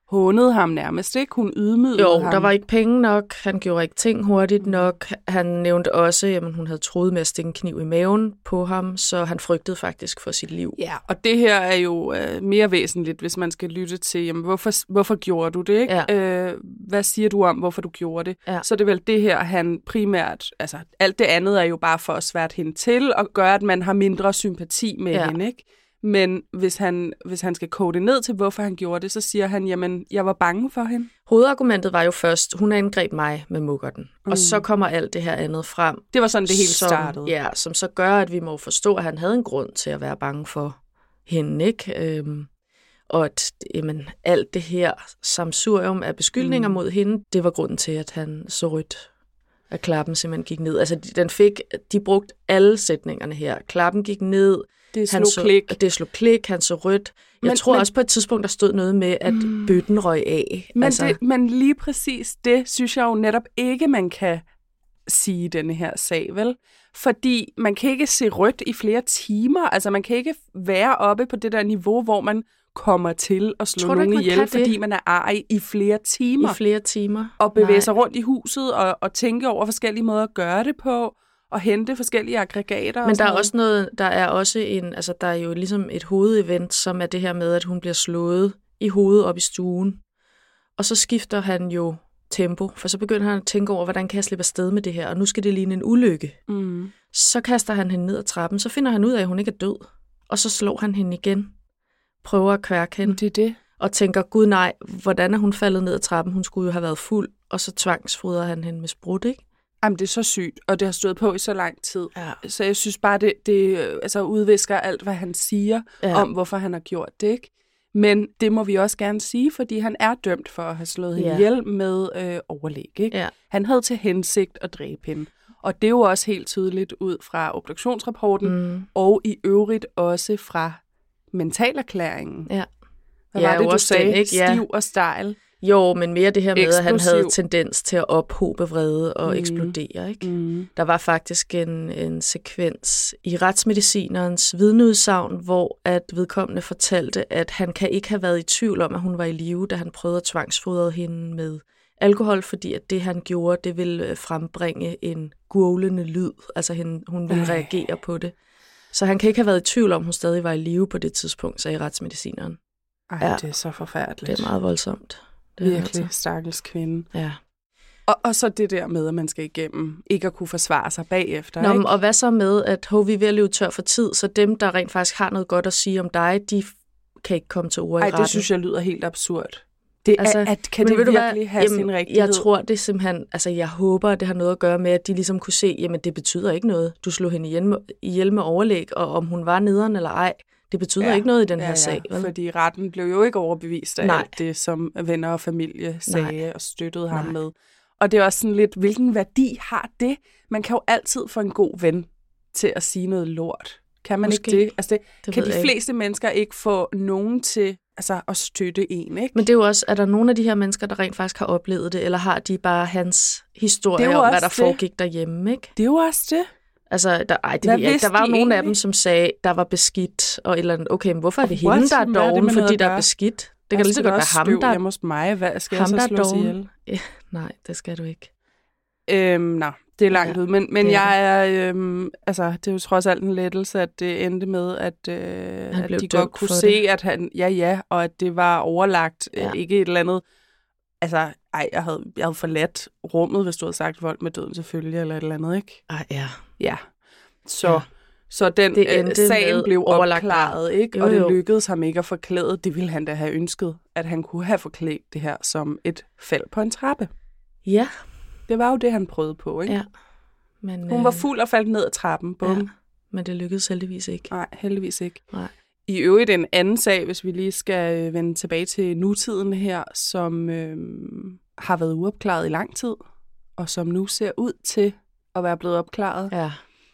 B: hånede ham nærmest, ikke? Hun ydmygede
A: jo,
B: ham.
A: Jo, der var ikke penge nok, han gjorde ikke ting hurtigt nok. Han nævnte også, at hun havde troet med at stikke en kniv i maven på ham, så han frygtede faktisk for sit liv.
B: Ja, og det her er jo øh, mere væsentligt, hvis man skal lytte til, jamen, hvorfor, hvorfor gjorde du det, ikke?
A: Ja.
B: Øh, hvad siger du om, hvorfor du gjorde det?
A: Ja.
B: Så det er vel det her, han primært, altså alt det andet er jo bare for at sværte hende til, og gøre, at man har mindre sympati med
A: ja.
B: hende, ikke? Men hvis han, hvis han skal koge det ned til, hvorfor han gjorde det, så siger han, jamen, jeg var bange for hende.
A: Hovedargumentet var jo først, hun angreb mig med muggerten. Mm. Og så kommer alt det her andet frem.
B: Det var sådan, det hele
A: som,
B: startede.
A: Ja, som så gør, at vi må forstå, at han havde en grund til at være bange for hende, ikke? Øhm, og at jamen, alt det her samsurium af beskyldninger mm. mod hende, det var grunden til, at han så rødt, at klappen simpelthen gik ned. Altså, den fik, de brugte alle sætningerne her. Klappen gik ned.
B: Det slog
A: han så,
B: klik.
A: Det slog klik, han så rødt. Jeg men, tror men, også på et tidspunkt, der stod noget med, at mm, bøtten røg af.
B: Men,
A: altså,
B: det, men lige præcis det, synes jeg jo netop ikke, man kan sige i denne her sag, vel? Fordi man kan ikke se rødt i flere timer. Altså, man kan ikke være oppe på det der niveau, hvor man kommer til at slå nogen ihjel, fordi man er arg i flere timer.
A: I flere timer.
B: Og bevæge sig rundt i huset og, og tænke over forskellige måder at gøre det på. Og hente forskellige aggregater.
A: Men
B: og
A: der er
B: noget.
A: også noget, der er også en, altså der er jo ligesom et hovedevent, som er det her med, at hun bliver slået i hovedet op i stuen. Og så skifter han jo tempo, for så begynder han at tænke over, hvordan kan jeg slippe afsted med det her, og nu skal det ligne en ulykke. Mm. Så kaster han hende ned ad trappen, så finder han ud af, at hun ikke er død. Og så slår han hende igen, prøver at kværke hende.
B: Det er det.
A: Og tænker, gud nej, hvordan er hun faldet ned ad trappen? Hun skulle jo have været fuld, og så tvangsfodrer han hende med sprut, ikke?
B: Jamen, det er så sygt, og det har stået på i så lang tid.
A: Ja.
B: Så jeg synes bare, det, det altså, udvisker alt, hvad han siger ja. om, hvorfor han har gjort det, ikke? Men det må vi også gerne sige, fordi han er dømt for at have slået hende
A: ja.
B: ihjel med øh, overlæg, ikke? Ja. Han havde til hensigt at dræbe hende. Og det er jo også helt tydeligt ud fra obduktionsrapporten, mm. og i øvrigt også fra mentalerklæringen.
A: Ja.
B: Hvad
A: ja,
B: var det, du sagde? Den,
A: ikke? Ja.
B: Stiv og stejl.
A: Jo, men mere det her med,
B: Explosiv.
A: At han havde tendens til at ophobe vrede og mm. eksplodere. Ikke? Mm. Der var faktisk en, en sekvens i retsmedicinerens vidneudsagn, hvor at vedkommende fortalte, at han kan ikke have været i tvivl om, at hun var i live, da han prøvede at tvangsfodre hende med alkohol, fordi at det, han gjorde, det ville frembringe en gurglende lyd. Altså hun, hun ville Ej. reagere på det. Så han kan ikke have været i tvivl om, hun stadig var i live på det tidspunkt, sagde retsmedicineren.
B: Ej, ja. Det er så forfærdeligt.
A: Det er meget voldsomt. Det
B: Virkelig altså. Stakkels kvinde.
A: Ja.
B: Og, og så det der med, at man skal igennem ikke at kunne forsvare sig bagefter.
A: Nå,
B: ikke?
A: Og hvad så med, at hov, vi er ved at løbe tør for tid, så dem, der rent faktisk har noget godt at sige om dig, de kan ikke komme til ord i retten.
B: Ej, det synes jeg lyder helt absurd. Det,
A: altså,
B: at, at, kan det virkelig hvad? have jamen, sin rigtighed?
A: Jeg tror, det er simpelthen, altså jeg håber, at det har noget at gøre med, at de ligesom kunne se, jamen det betyder ikke noget. Du slog hende ihjel med, ihjel med overlæg, og om hun var nederen eller ej, det betyder ja, ikke noget i den
B: ja,
A: her
B: ja,
A: sag. Vel?
B: Fordi retten blev jo ikke overbevist af
A: Nej.
B: alt det, som venner og familie sagde
A: Nej.
B: og støttede
A: Nej.
B: ham med. Og det er også sådan lidt, hvilken værdi har det? Man kan jo altid få en god ven til at sige noget lort. Kan man
A: Måske.
B: ikke det? Altså det,
A: det
B: kan de fleste
A: ikke.
B: mennesker ikke få nogen til altså, at støtte en, ikke?
A: Men det er jo også, er der nogle af de her mennesker, der rent faktisk har oplevet det, eller har de bare hans historie om, hvad der det. foregik derhjemme, ikke?
B: Det er jo også det.
A: Altså, der, ej, det, jeg, der var de nogle egentlig? af dem, som sagde, der var beskidt, og et eller andet, okay, men hvorfor er det hende, der er doven, fordi der er beskidt? Det kan lige så godt være ham, der
B: er hos mig. Hvad skal
A: ham,
B: jeg så slås ihjel?
A: Ja, nej, det skal du ikke.
B: Øhm, nej, det er langt
A: ja,
B: ud. Men, men
A: det
B: jeg er, øhm, altså, det er jo trods alt en lettelse, at det endte med, at, øh, at de godt kunne se, det. at han, ja, ja, og at det var overlagt, ja. ikke et eller andet. Altså, ej, jeg havde, jeg havde forladt rummet, hvis du havde sagt vold med døden selvfølgelig, eller et eller andet, ikke?
A: Ej, ja.
B: Ja. Så, ja. så den øh, sagen blev opklaret, ikke? Jo, og det jo. lykkedes ham ikke at forklæde. Det ville han da have ønsket, at han kunne have forklædt det her som et fald på en trappe.
A: Ja.
B: Det var jo det, han prøvede på, ikke?
A: Ja. Men,
B: Hun var fuld og faldt ned ad trappen. Bum.
A: Ja. Men det lykkedes heldigvis ikke.
B: Nej, heldigvis ikke.
A: Nej.
B: I øvrigt en anden sag, hvis vi lige skal vende tilbage til nutiden her, som øh, har været uopklaret i lang tid, og som nu ser ud til at være blevet opklaret.
A: Ja.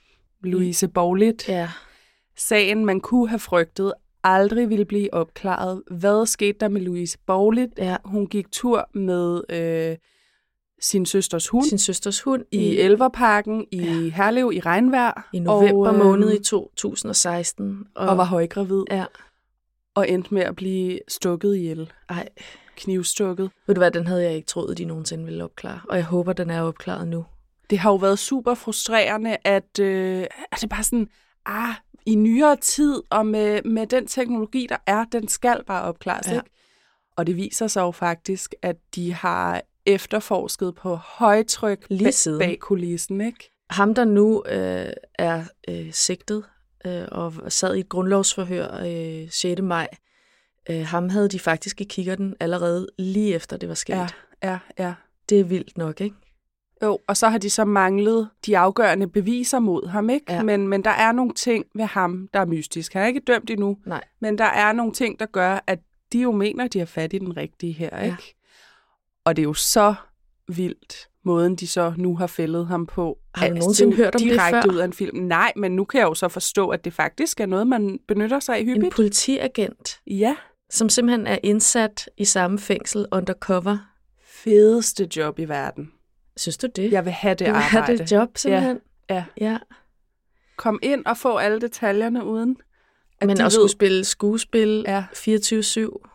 B: Louise Bowlett.
A: Ja.
B: Sagen, man kunne have frygtet, aldrig ville blive opklaret. Hvad skete der med Louise Bowlett?
A: Ja.
B: Hun gik tur med øh, sin søsters hund.
A: Sin søsters hund.
B: I, i Elverparken i ja. Herlev i regnvejr.
A: I november
B: og, øh,
A: måned i to tusind og seksten.
B: Og, og var højgravid.
A: Ja.
B: Og endte med at blive stukket ihjel.
A: Ej.
B: knivstukket.
A: Ved du hvad, den havde jeg ikke troet, de nogensinde ville opklare. Og jeg håber, den er opklaret nu.
B: Det har jo været super frustrerende, at, øh, at det bare sådan, ah, i nyere tid, og med, med den teknologi, der er, den skal bare opklares, ja. Ikke? Og det viser sig jo faktisk, at de har efterforsket på højtryk
A: lige siden
B: bag kulissen, ikke?
A: Ham, der nu øh, er øh, sigtet øh, og sad i et grundlovsforhør øh, sjette maj, øh, ham havde de faktisk i kikkerten allerede lige efter det var sket.
B: Ja, ja, ja.
A: Det er vildt nok, ikke?
B: Jo, og så har de så manglet de afgørende beviser mod ham, ikke?
A: Ja.
B: Men, men der er nogle ting ved ham, der er mystisk. Han er ikke dømt endnu,
A: Nej.
B: Men der er nogle ting, der gør, at de jo mener, at de har fat i den rigtige her, ikke? Ja. Og det er jo så vildt, måden de så nu har fældet ham på.
A: Har du nogensinde hørt om det før?
B: Direkte ud af en film. Nej, men nu kan jeg jo så forstå, at det faktisk er noget, man benytter sig af hyppigt.
A: En politiagent,
B: ja,
A: som simpelthen er indsat i samme fængsel undercover.
B: Fedeste job i verden.
A: Synes du det?
B: Jeg vil have det
A: du
B: arbejde.
A: Du vil have det job, simpelthen?
B: Ja. ja.
A: ja.
B: Kom ind og få alle detaljerne uden.
A: At Men at ved... skulle spille skuespil
B: ja.
A: fireogtyve syv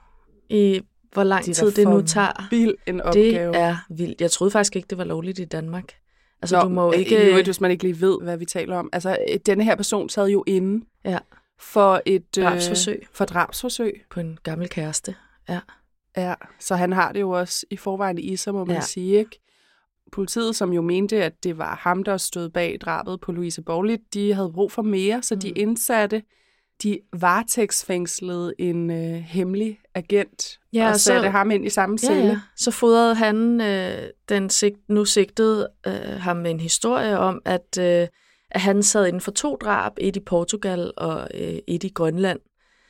A: i hvor lang
B: de
A: tid det nu tager.
B: Vild en opgave.
A: Det er vildt. Jeg troede faktisk ikke, det var lovligt i Danmark. Altså,
B: Nå,
A: du må ikke...
B: Ikke... Hvis man ikke lige ved, hvad vi taler om. Altså, denne her person sad jo inde
A: ja.
B: for et...
A: Drabsforsøg.
B: Øh, for drabsforsøg.
A: På en gammel kæreste, ja.
B: Ja, så han har det jo også i forvejen i sig, må man
A: ja.
B: sige, ikke? Politiet, som jo mente, at det var ham, der stod bag drabet på Louise Bowley, de havde brug for mere, så de mm. indsatte, de varetægtsfængslede en øh, hemmelig agent ja, og satte så, ham ind i samme celle. Ja, ja.
A: Så fodrede han øh, den sig, nu sigtede øh, ham med en historie om, at, øh, at han sad inden for to drab, et i Portugal og øh, et i Grønland.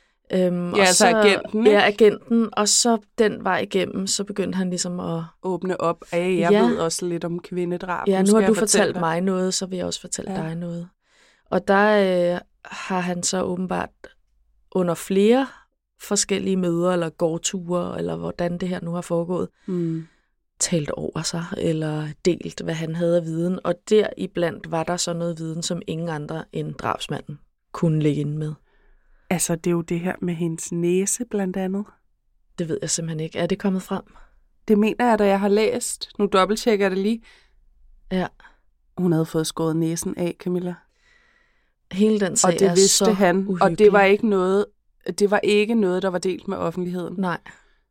A: Øhm,
B: ja,
A: og
B: altså
A: så,
B: agenten, ikke?
A: Ja, agenten, og så den vej igennem, så begyndte han ligesom at...
B: åbne op. Af, jeg ja. ved også lidt om kvindedrab.
A: Ja, nu, nu har du fortalt dig. mig noget, så vil jeg også fortælle ja. dig noget. Og der øh, har han så åbenbart under flere forskellige møder, eller gårdture, eller hvordan det her nu har foregået,
B: mm.
A: talt over sig, eller delt, hvad han havde af viden. Og deriblandt var der så noget viden, som ingen andre end drabsmanden kunne ligge inde med.
B: Altså, det er jo det her med hendes næse, blandt andet.
A: Det ved jeg simpelthen ikke. Er det kommet frem?
B: Det mener jeg, da jeg har læst. Nu dobbelttjekker jeg det lige.
A: Ja.
B: Hun havde fået skåret næsen af, Camilla.
A: Hele den sag
B: og det
A: er
B: vidste
A: så
B: han,
A: uhyggelig.
B: Og det var ikke noget, det var ikke noget, der var delt med offentligheden.
A: Nej.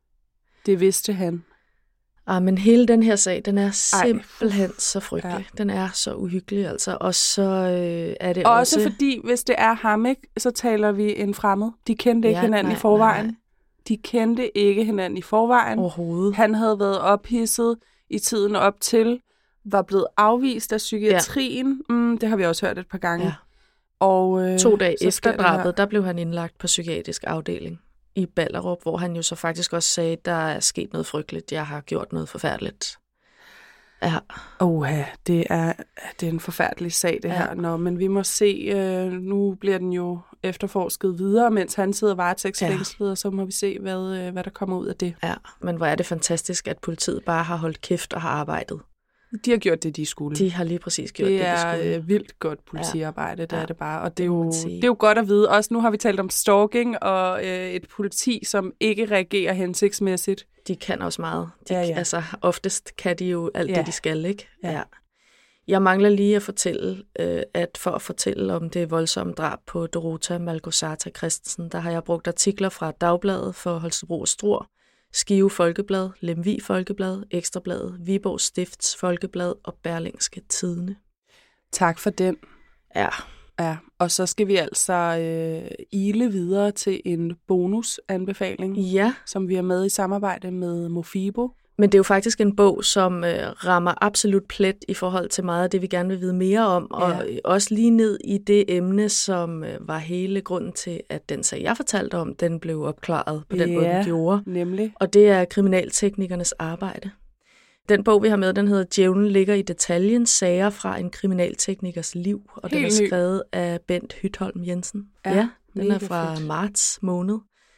B: Det vidste han.
A: Ah, men hele den her sag, den er simpelthen Ej. så frygtelig. Ja. Den er så uhyggelig, altså. Og så øh, er det også...
B: Også fordi, hvis det er ham, ikke, så taler vi en fremmed. De kendte ikke
A: ja,
B: hinanden
A: nej,
B: i forvejen.
A: Nej.
B: De kendte ikke hinanden i forvejen.
A: Overhovedet.
B: Han havde været ophidset i tiden op til, var blevet afvist af psykiatrien. Ja. Mm, det har vi også hørt et par gange.
A: Ja.
B: Og, øh,
A: to dage efter drabet, der blev han indlagt på psykiatrisk afdeling i Ballerup, hvor han jo så faktisk også sagde, der er sket noget frygteligt, jeg har gjort noget forfærdeligt. Ja.
B: Oha, det er, det er en forfærdelig sag, det ja. her. Nå, men vi må se, øh, nu bliver den jo efterforsket videre, mens han sidder varetægtsfængslet, ja. og så må vi se, hvad, øh, hvad der kommer ud af det.
A: Ja, men hvor er det fantastisk, at politiet bare har holdt kæft og har arbejdet.
B: De har gjort det, de skulle.
A: De har lige præcis gjort
B: det,
A: det, de skulle.
B: Det er vildt godt politiarbejde, ja. det er det bare. Og det er, jo,
A: det,
B: det er jo godt at vide. Også nu har vi talt om stalking og øh, et politi, som ikke reagerer hensigtsmæssigt.
A: De kan også meget. De,
B: ja, ja.
A: Altså, oftest kan de jo alt
B: ja.
A: det, de skal, ikke?
B: Ja.
A: Ja. Jeg mangler lige at fortælle, øh, at for at fortælle om det voldsomme drab på Dorota Malgorzata Christensen, der har jeg brugt artikler fra Dagbladet for Holstebro og Struer, Skive Folkeblad, Lemvig Folkeblad, Ekstrabladet, Viborg Stifts Folkeblad og Berlingske Tidende.
B: Tak for den.
A: Ja.
B: Ja, og så skal vi altså øh, ile videre til en bonusanbefaling,
A: ja.
B: som vi er med i samarbejde med Mofibo.
A: Men det er jo faktisk en bog, som øh, rammer absolut plet i forhold til meget af det, vi gerne vil vide mere om, ja. og også lige ned i det emne, som øh, var hele grunden til, at den sag, jeg fortalte om, den blev opklaret på den
B: ja,
A: måde, den gjorde.
B: Nemlig.
A: Og det er kriminalteknikernes arbejde. Den bog, vi har med, den hedder Djævlen ligger i detaljen, sager fra en kriminalteknikers liv, og Helt den er skrevet ny. af Bent Hytholm Jensen. Ja, ja den er fra fedt. marts måned.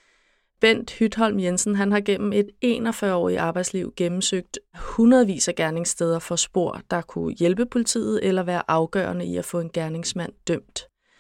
A: Bent Hytholm Jensen, han har gennem et enogfyrre-årigt arbejdsliv gennemsøgt hundredvis af gerningssteder for spor, der kunne hjælpe politiet eller være afgørende i at få en gerningsmand dømt.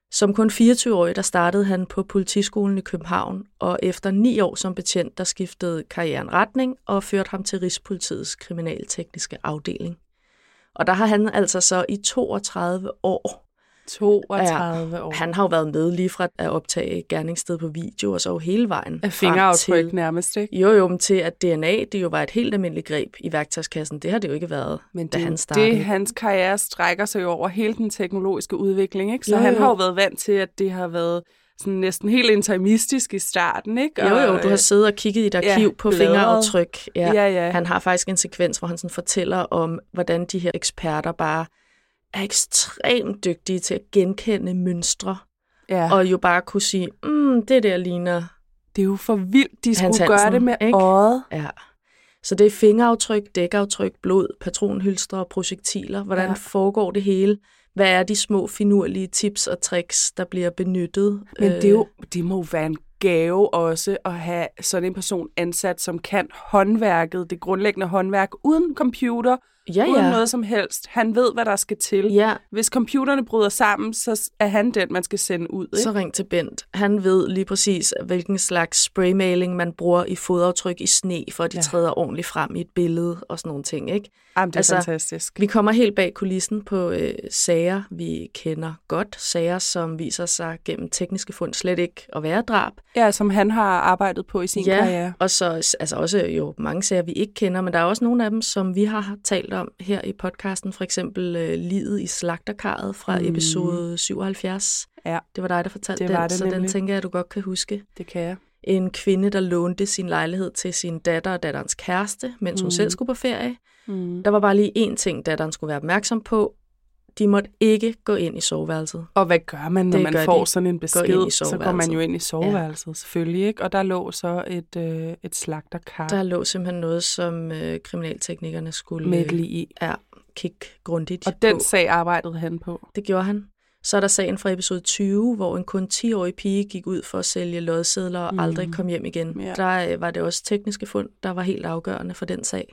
A: Som kun fireogtyve-årig, der startede han på politiskolen i København, og efter ni år som betjent, der skiftede karrieren retning og førte ham til Rigspolitiets kriminaltekniske afdeling. Og der har han altså så i toogtredive år
B: toogtredive år.
A: Han har jo været med lige fra at optage gerningssted på video, og så hele vejen
B: af fingeraftryk
A: til,
B: nærmest, ikke?
A: Jo, jo, men til at D N A, det jo var et helt almindeligt greb i værktøjskassen. Det har det jo ikke været,
B: men
A: da
B: det,
A: han startede.
B: det, hans karriere strækker sig jo over hele den teknologiske udvikling, ikke? Så
A: jo, jo.
B: han har jo været vant til, at det har været sådan næsten helt interimistisk i starten, ikke?
A: Og, jo, jo, du har siddet og kigget i et arkiv ja, på fingeraftryk. Ja.
B: Ja, ja.
A: Han har faktisk en sekvens, hvor han sådan fortæller om, hvordan de her eksperter bare er ekstremt dygtige til at genkende mønstre, ja. Og jo bare kunne sige, mm, det der ligner...
B: Det er jo for vildt, de skulle
A: Hansen,
B: gøre det med
A: ikke?
B: øjet.
A: Ja. Så det er fingeraftryk, dækaftryk, blod, patronhylstre og projektiler. Hvordan ja. foregår det hele? Hvad er de små finurlige tips og tricks, der bliver benyttet?
B: Men det, er jo, det må være en gave også at have sådan en person ansat, som kan håndværket, det grundlæggende håndværk, uden computer, ja, ja. uden noget som helst. Han ved, hvad der skal til.
A: Ja.
B: Hvis computerne bryder sammen, så er han den, man skal sende ud. Ikke?
A: Så ring til Bent. Han ved lige præcis, hvilken slags spraymaling man bruger i fodaftryk i sne, for at de ja. træder ordentligt frem i et billede og sådan nogle ting. Ikke?
B: Jamen, det er altså, fantastisk.
A: Vi kommer helt bag kulissen på øh, sager, vi kender godt. Sager, som viser sig gennem tekniske fund slet ikke at være drab.
B: Ja, som han har arbejdet på i sin
A: ja,
B: karriere.
A: Og så altså også jo mange sager, vi ikke kender, men der er også nogle af dem, som vi har talt om her i podcasten. For eksempel øh, liget i slagterkarret fra mm. episode syvoghalvfjerds.
B: Ja.
A: Det var dig, der fortalte
B: det
A: den,
B: det,
A: så
B: nemlig.
A: Den tænker jeg, du godt kan huske.
B: Det kan jeg.
A: En kvinde, der lånte sin lejlighed til sin datter og datterens kæreste, mens hun mm. selv skulle på ferie. Mm. Der var bare lige én ting, datteren skulle være opmærksom på. De måtte ikke gå ind i soveværelset.
B: Og hvad gør man, når
A: det
B: man får de. sådan en besked? Så går man jo ind i soveværelset, ja. selvfølgelig. Ikke? Og der lå så et, øh, et slagterkar.
A: Der lå simpelthen noget, som øh, kriminalteknikerne skulle
B: med lige i.
A: Ja, kigge grundigt
B: Og
A: på.
B: den sag arbejdede han på?
A: Det gjorde han. Så er der sagen fra episode tyve, hvor en kun ti-årig pige gik ud for at sælge lodsedler og mm. aldrig kom hjem igen. Ja. Der øh, var det også tekniske fund, der var helt afgørende for den sag.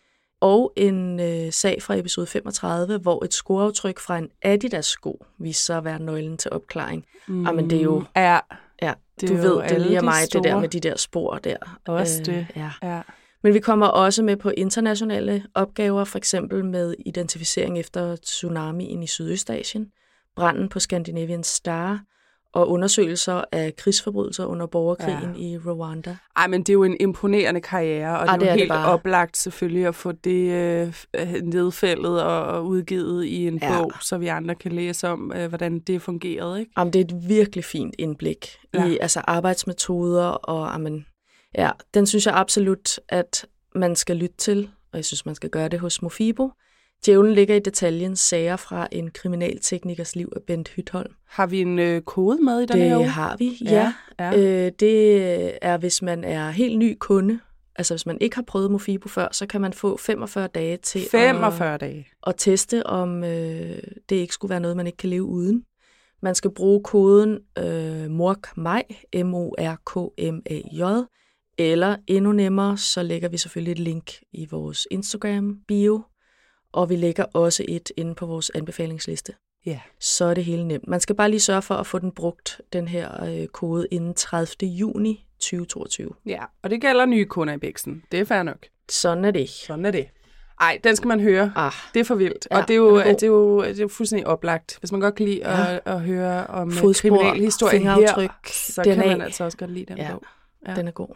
A: Og en øh, sag fra episode femogtredive, hvor et skoaftryk fra en Adidas-sko viste sig at være nøglen til opklaring. Mm. Jamen, det er jo...
B: Ja,
A: ja
B: det
A: du
B: er
A: ved, det er lige mig,
B: store.
A: det der med de der spor der.
B: Også det,
A: øh, ja.
B: ja.
A: Men vi kommer også med på internationale opgaver, for eksempel med identificering efter tsunamien i Sydøstasien, branden på Scandinavian Star og undersøgelser af krigsforbrydelser under borgerkrigen ja. i Rwanda.
B: Ej, men det er jo en imponerende karriere, og Ej, det er jo det helt er oplagt selvfølgelig at få det øh, nedfældet og, og udgivet i en ja. bog, så vi andre kan læse om, øh, hvordan det fungerede. Ikke?
A: Jamen, det er et virkelig fint indblik ja. i altså, arbejdsmetoder, og amen, ja, den synes jeg absolut, at man skal lytte til, og jeg synes, man skal gøre det hos Mofibo. Djævlen ligger i detaljen, sager fra en kriminalteknikers liv af Bent Hytholm.
B: Har vi en øh, kode med i den
A: det
B: her uge?
A: Det har vi, ja. ja. Øh, det er, hvis man er helt ny kunde, altså hvis man ikke har prøvet Mofibo før, så kan man få femogfyrre dage til
B: femogfyrre
A: at,
B: dage.
A: at teste, om øh, det ikke skulle være noget, man ikke kan leve uden. Man skal bruge koden øh, MORKMAJ, M O R K M A J, eller endnu nemmere, så lægger vi selvfølgelig et link i vores Instagram-bio, og vi lægger også et inde på vores anbefalingsliste.
B: Ja.
A: Så er det hele nemt. Man skal bare lige sørge for at få den brugt, den her øh, kode, inden tredivte juni tyve toogtyve.
B: Ja, og det gælder nye kunder i Bæksen. Det er fair nok.
A: Sådan er det.
B: Sådan er det. Ej, den skal man høre.
A: Ah,
B: det er for vildt.
A: Ja,
B: og det er, jo, det, er jo, det er jo fuldstændig oplagt. Hvis man godt kan lide ja. at, at høre om kriminalhistorie her, så D N A. Kan man altså også godt lide den
A: ja,
B: bog.
A: Ja, den er god.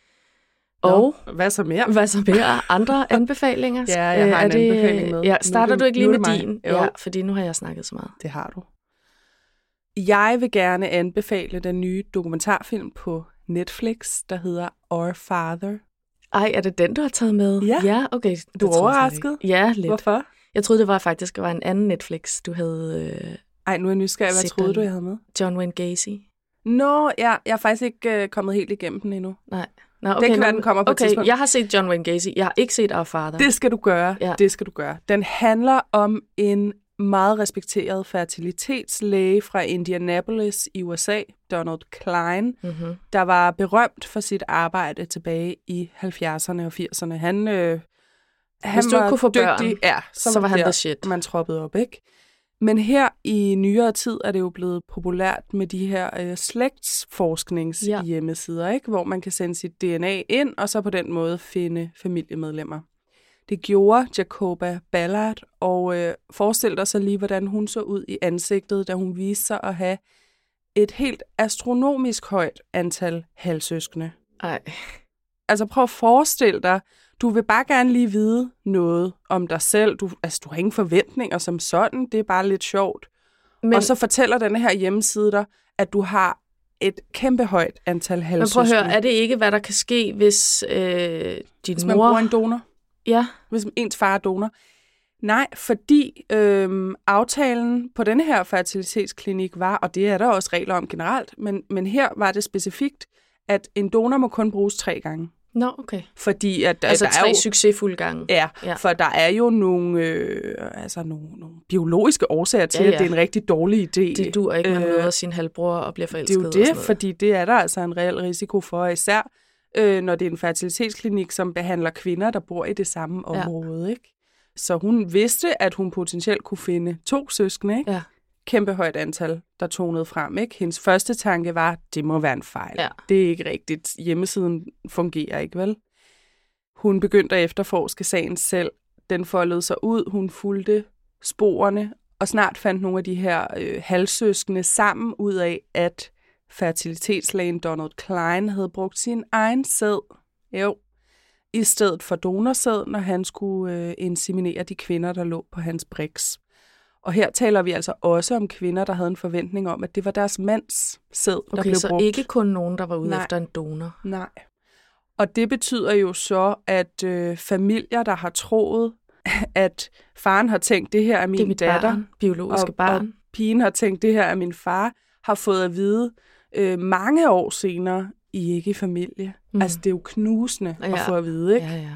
B: Og Nå, hvad så mere?
A: Hvad så mere? Andre anbefalinger?
B: Ja, jeg har en det, anbefaling med.
A: Ja, starter
B: nu,
A: du ikke lige med din?
B: Jo.
A: Ja, fordi nu har jeg snakket så meget.
B: Det har du. Jeg vil gerne anbefale den nye dokumentarfilm på Netflix, der hedder Our Father.
A: Ej, er det den, du har taget med?
B: Ja.
A: Ja, okay.
B: Du er overrasket?
A: Ja, lidt.
B: Hvorfor?
A: Jeg troede, det var faktisk var en anden Netflix, du havde øh,
B: Ej, nu er jeg nysgerrig. Hvad troede du, jeg havde med?
A: John Wayne Gacy.
B: Nå, ja, jeg er faktisk ikke øh, kommet helt igennem den endnu.
A: Nej. Nå, okay,
B: det kan være, den kommer på
A: okay,
B: et tidspunkt.
A: Jeg har set John Wayne Gacy. Jeg har ikke set Our Father.
B: Det skal du gøre.
A: Ja.
B: Det skal du gøre. Den handler om en meget respekteret fertilitetslæge fra Indianapolis i U S A, Donald Klein,
A: mm-hmm.
B: der var berømt for sit arbejde tilbage i halvfjerdserne og firserne. Han, øh, han
A: Hvis du
B: var
A: kunne få
B: dygtig.
A: Børn,
B: ja, så,
A: så var han
B: der,
A: the shit.
B: Man troppede op, ikke? Men her i nyere tid er det jo blevet populært med de her øh, slægtsforskningshjemmesider, ja. Ikke? Hvor man kan sende sit D N A ind, og så på den måde finde familiemedlemmer. Det gjorde Jacoba Ballard, og øh, forestil dig så lige, hvordan hun så ud i ansigtet, da hun viste sig at have et helt astronomisk højt antal halvsøskende.
A: Ej.
B: Altså prøv at forestille dig, du vil bare gerne lige vide noget om dig selv. Du, altså, du har ingen forventninger som sådan, det er bare lidt sjovt. Men, og så fortæller denne her hjemmeside dig, at du har et kæmpe højt antal halvsøskende.
A: Men prøv at høre, er det ikke, hvad der kan ske, hvis øh, din
B: hvis
A: mor...
B: man bruger en donor?
A: Ja.
B: Hvis ens far er donor? Nej, fordi øh, aftalen på denne her fertilitetsklinik var, og det er der også regler om generelt, men, men her var det specifikt, at en donor må kun bruges tre gange.
A: Nå, okay.
B: Fordi at,
A: altså
B: der
A: tre
B: er jo,
A: succesfulde gange.
B: Ja,
A: ja,
B: for der er jo nogle, øh, altså nogle, nogle biologiske årsager til, ja, ja. At det er en rigtig dårlig idé.
A: Det duer ikke, man møder sin halvbror og bliver forelsket.
B: Det er jo det, fordi det er der altså en reel risiko for, især øh, når det er en fertilitetsklinik, som behandler kvinder, der bor i det samme område. Ja. Ikke? Så hun vidste, at hun potentielt kunne finde to søskende. Ikke?
A: Ja.
B: Kæmpe højt antal, der tonede frem. Ikke? Hendes første tanke var, det må være en fejl.
A: Ja.
B: Det er ikke rigtigt. Hjemmesiden fungerer ikke, vel? Hun begyndte at efterforske sagen selv. Den foldede sig ud. Hun fulgte sporene, og snart fandt nogle af de her øh, halvsøskende sammen ud af, at fertilitetslægen Donald Klein havde brugt sin egen sæd, jo, i stedet for donorsæd, når han skulle øh, inseminere de kvinder, der lå på hans briks. Og her taler vi altså også om kvinder, der havde en forventning om, at det var deres mands sæd,
A: okay,
B: der blev brugt.
A: Okay, så ikke kun nogen, der var ude
B: Nej.
A: efter en donor?
B: Nej. Og det betyder jo så, at øh, familier, der har troet, at faren har tænkt, det her er min
A: det er mit
B: datter,
A: barn, biologiske
B: og,
A: barn,
B: og pigen har tænkt, det her er min far, har fået at vide øh, mange år senere, I er ikke i familie. Mm. Altså, det er jo knusende ja. At få at vide, ikke?
A: Ja, ja.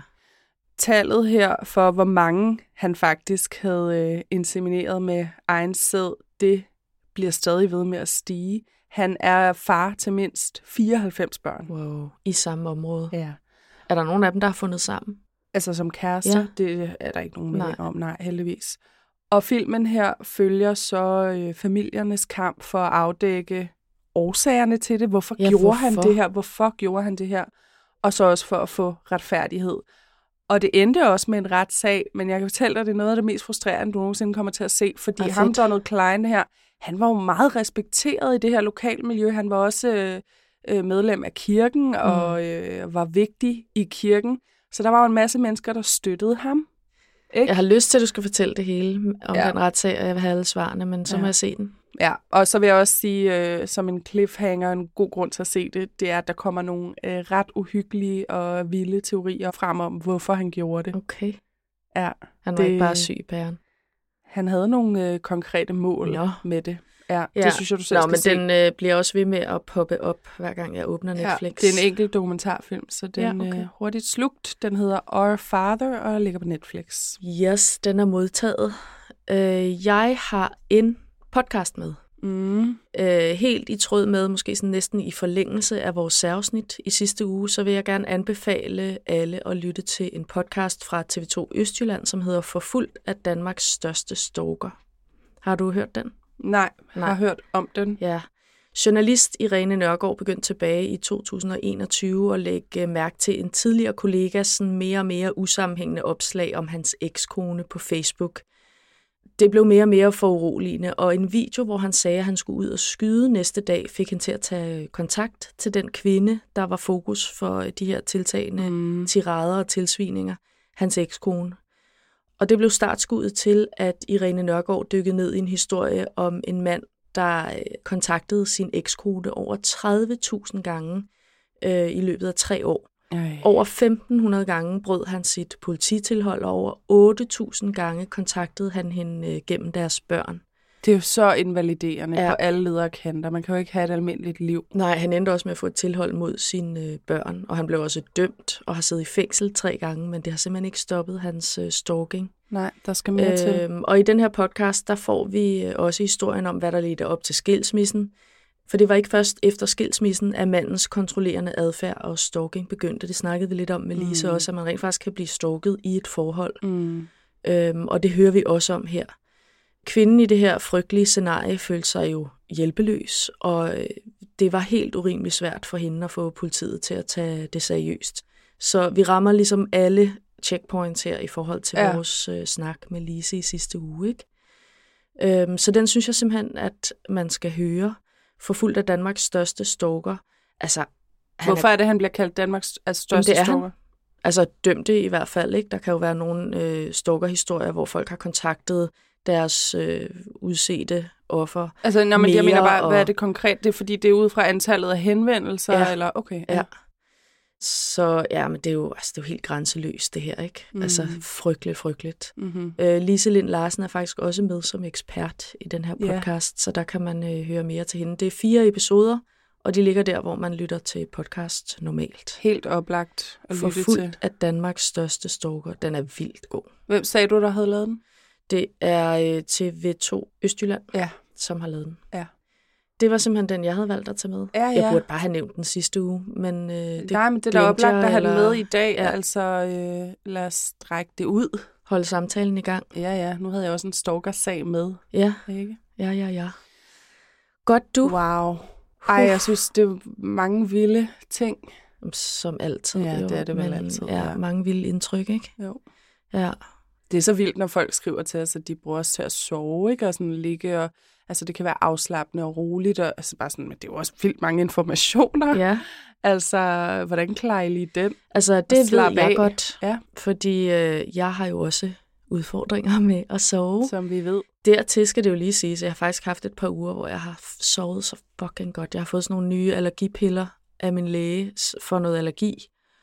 B: Tallet her for, hvor mange han faktisk havde øh, insemineret med egen sæd, det bliver stadig ved med at stige. Han er far til mindst fireoghalvfems børn.
A: Wow, i samme område.
B: Ja.
A: Er der nogen af dem, der har fundet sammen?
B: Altså som kærester, ja. Det er der ikke nogen mening om, nej, heldigvis. Og filmen her følger så øh, familiernes kamp for at afdække årsagerne til det. Hvorfor ja, gjorde hvorfor? han det her? Hvorfor gjorde han det her? Og så også for at få retfærdighed. Og det endte også med en retssag, men jeg kan fortælle dig, det er noget af det mest frustrerende, du nogensinde kommer til at se, fordi ja, ham, Donald Klein her, han var jo meget respekteret i det her lokalmiljø. Han var også øh, medlem af kirken mm. og øh, var vigtig i kirken. Så der var jo en masse mennesker, der støttede ham. Ikke?
A: Jeg har lyst til, at du skal fortælle det hele om
B: ja.
A: den retssag, og jeg vil have alle svarene, men så ja. må jeg se den.
B: Ja, og så vil jeg også sige, øh, som en cliffhanger, en god grund til at se det, det er, at der kommer nogle øh, ret uhyggelige og vilde teorier frem om, hvorfor han gjorde det.
A: Okay.
B: Ja,
A: han var
B: det,
A: ikke bare syg, pæren.
B: Han havde nogle øh, konkrete mål Nå. med det. Ja,
A: ja,
B: det synes jeg, du selv
A: Nå,
B: skal
A: men
B: se.
A: den øh, bliver også ved med at poppe op, hver gang jeg åbner Netflix.
B: Ja, det er en enkelt dokumentarfilm, så den
A: ja, okay.
B: øh, hurtigt slugt. Den hedder Our Father og ligger på Netflix.
A: Yes, den er modtaget. Øh, jeg har en podcast med.
B: Mm.
A: Øh, helt i tråd med, måske sådan næsten i forlængelse af vores særafsnit i sidste uge, så vil jeg gerne anbefale alle at lytte til en podcast fra T V to Østjylland, som hedder Forfulgt af Danmarks største stalker. Har du hørt den?
B: Nej, jeg
A: Nej.
B: har hørt om den.
A: Ja. Journalist Irene Nørgaard begyndte tilbage i to tusind og enogtyve at lægge mærke til en tidligere kollegas sådan mere og mere usammenhængende opslag om hans ekskone på Facebook. Det blev mere og mere foruroligende, og en video, hvor han sagde, at han skulle ud og skyde næste dag, fik han til at tage kontakt til den kvinde, der var fokus for de her tiltagende mm. tirader og tilsvininger, hans ekskone. Og det blev startskuddet til, at Irene Nørgaard dykkede ned i en historie om en mand, der kontaktede sin ekskone over tredive tusind gange øh, i løbet af tre år.
B: Ej.
A: Over femten hundrede gange brød han sit polititilhold, og over otte tusind gange kontaktede han hende øh, gennem deres børn.
B: Det er jo så invaliderende
A: ja.
B: på alle ledere kanter. Man kan jo ikke have et almindeligt liv.
A: Nej, han endte også med at få et tilhold mod sine øh, børn, og han blev også dømt og har siddet i fængsel tre gange, men det har simpelthen ikke stoppet hans øh, stalking.
B: Nej, der skal mere øh, til.
A: Og i den her podcast, der får vi også historien om, hvad der ledte op til skilsmissen. For det var ikke først efter skilsmissen, at mandens kontrollerende adfærd og stalking begyndte. Det snakkede vi lidt om med Lise mm. også, at man rent faktisk kan blive stalket i et forhold.
B: Mm.
A: Øhm, og det hører vi også om her. kvinden i det her frygtelige scenarie følte sig jo hjælpeløs, og det var helt urimeligt svært for hende at få politiet til at tage det seriøst. Så vi rammer ligesom alle checkpoints her i forhold til ja. vores øh, snak med Lise i sidste uge, ikke? Øhm, så den synes jeg simpelthen, at man skal høre. Forfulgt af Danmarks største stalker. Altså,
B: Hvorfor er, er det, han bliver kaldt Danmarks altså, største
A: det er
B: stalker?
A: Han. Altså dømte i hvert fald, ikke? Der kan jo være nogle øh, stalker-historier, hvor folk har kontaktet deres øh, udsete offer.
B: Altså, når man, jeg mener bare,
A: og...
B: hvad er det konkret? Det er fordi, det er ud fra antallet af henvendelser?
A: Ja.
B: Eller? Okay, ja.
A: ja. Så ja, men det er jo, altså, det er jo helt grænseløst, det her, ikke? Mm. Altså, frygteligt, frygteligt. Mm-hmm. Øh, Lise Lind Larsen er faktisk også med som ekspert i den her podcast, yeah. så der kan man øh, høre mere til hende. Det er fire episoder, og de ligger der, hvor man lytter til podcast normalt.
B: Helt oplagt at lytte til.
A: Forfulgt af Danmarks største stalker. Den er vildt god.
B: Hvem sagde du, der havde lavet den?
A: Det er øh, T V to Østjylland,
B: ja.
A: som har lavet den.
B: Ja.
A: Det var simpelthen den, jeg havde valgt at tage med.
B: Ja, ja.
A: Jeg burde bare have nævnt den sidste uge, men øh, det
B: Nej, men det er da oplagt at have
A: eller...
B: den med i dag. Ja. Altså, øh, lad os strække det ud.
A: Holde samtalen i gang.
B: Ja, ja. Nu havde jeg også en stalker-sag med.
A: Ja.
B: Ikke?
A: Ja, ja, ja. Godt du.
B: Wow. Ej, jeg synes, det er mange vilde ting.
A: Som altid.
B: Ja,
A: jo.
B: det er det vel
A: men,
B: altid.
A: Ja,
B: ja,
A: mange vilde indtryk, ikke?
B: Jo.
A: Ja.
B: Det er så vildt, når folk skriver til os, at de bruger os til at sove, ikke? Og sådan ligge og... Altså, det kan være afslappende og roligt, og altså bare sådan, men det er jo også vildt mange informationer.
A: Ja.
B: Altså, hvordan klarer I lige den?
A: Altså, det ved jeg
B: af.
A: godt,
B: ja.
A: fordi øh, jeg har jo også udfordringer med at sove.
B: Som vi ved.
A: Dertil skal det jo lige sige, så jeg har faktisk haft et par uger, hvor jeg har sovet så fucking godt. Jeg har fået sådan nogle nye allergipiller af min læge for noget allergi.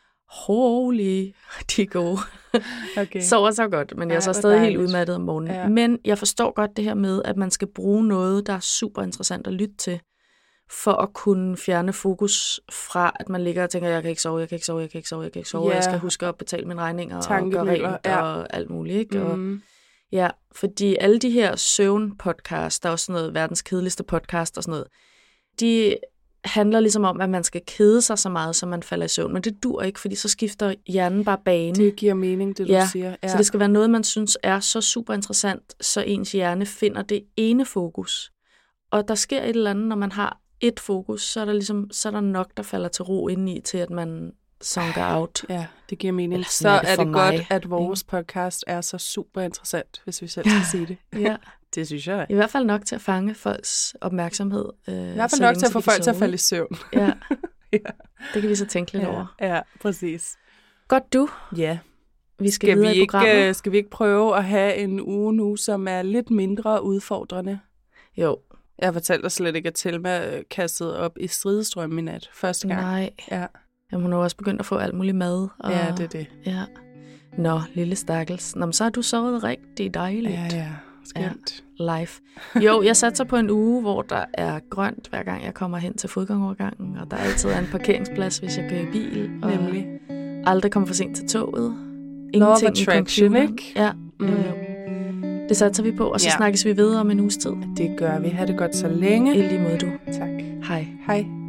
A: Holy, de er gode. Okay. Sover så godt, men jeg er så stadig dejligt. Helt udmattet om morgenen. Ja. Men jeg forstår godt det her med, at man skal bruge noget, der er super interessant at lytte til, for at kunne fjerne fokus fra, at man ligger og tænker, jeg kan ikke sove, jeg kan ikke sove, jeg kan ikke sove, jeg kan ikke sove, yeah. jeg skal huske at betale mine regninger og gøre rent ja. og alt muligt. Ikke? Mm. Og, ja, fordi alle de her søvn-podcasts, der er også sådan noget verdens kedeligste podcast og sådan noget, de handler ligesom om, at man skal kede sig så meget, så man falder i søvn. Men det dur ikke, fordi så skifter hjernen bare bane.
B: Det giver mening, det du
A: ja.
B: siger.
A: Ja, så det skal være noget, man synes er så super interessant, så ens hjerne finder det ene fokus. Og der sker et eller andet, når man har et fokus, så er der ligesom så er der nok, der falder til ro indeni til, at man zonker out.
B: Ja, det giver mening. Så er det, er det godt, at vores podcast er så super interessant, hvis vi selv skal sige det.
A: Ja.
B: Det synes jeg.
A: I hvert fald nok til at fange folks opmærksomhed. Øh,
B: I hvert fald nok til at få folk til at falde i søvn.
A: Ja. ja, det kan vi så tænke lidt
B: ja.
A: over.
B: Ja, præcis.
A: Godt du.
B: Ja.
A: Vi skal,
B: skal
A: videre
B: vi
A: i programmet.
B: Ikke, skal vi ikke prøve at have en uge nu, som er lidt mindre udfordrende?
A: Jo.
B: Jeg fortalte dig slet ikke, at Thelma kastede op i stridestrøm i nat første gang.
A: Nej.
B: Ja.
A: Jamen, hun har også begyndt at få alt muligt mad. Og...
B: Ja, det er det.
A: Ja. Nå, lille stakkels. Nå, men så har du sovet rigtig dejligt.
B: Ja, ja. Skønt.
A: Ja, live. Jo, jeg satser på en uge, hvor der er grønt, hver gang jeg kommer hen til fodgængerovergangen, og der er altid en parkeringsplads, hvis jeg kører i bil. Og
B: nemlig.
A: Aldrig kommer for sent til toget.
B: Love of attraction, ikke?
A: Ja. Mm. Øh, det satser vi på, og så ja. snakkes vi videre om en uges tid.
B: Det gør vi. Ha' det godt så længe.
A: I lige måde, du.
B: Tak.
A: Hej.
B: Hej.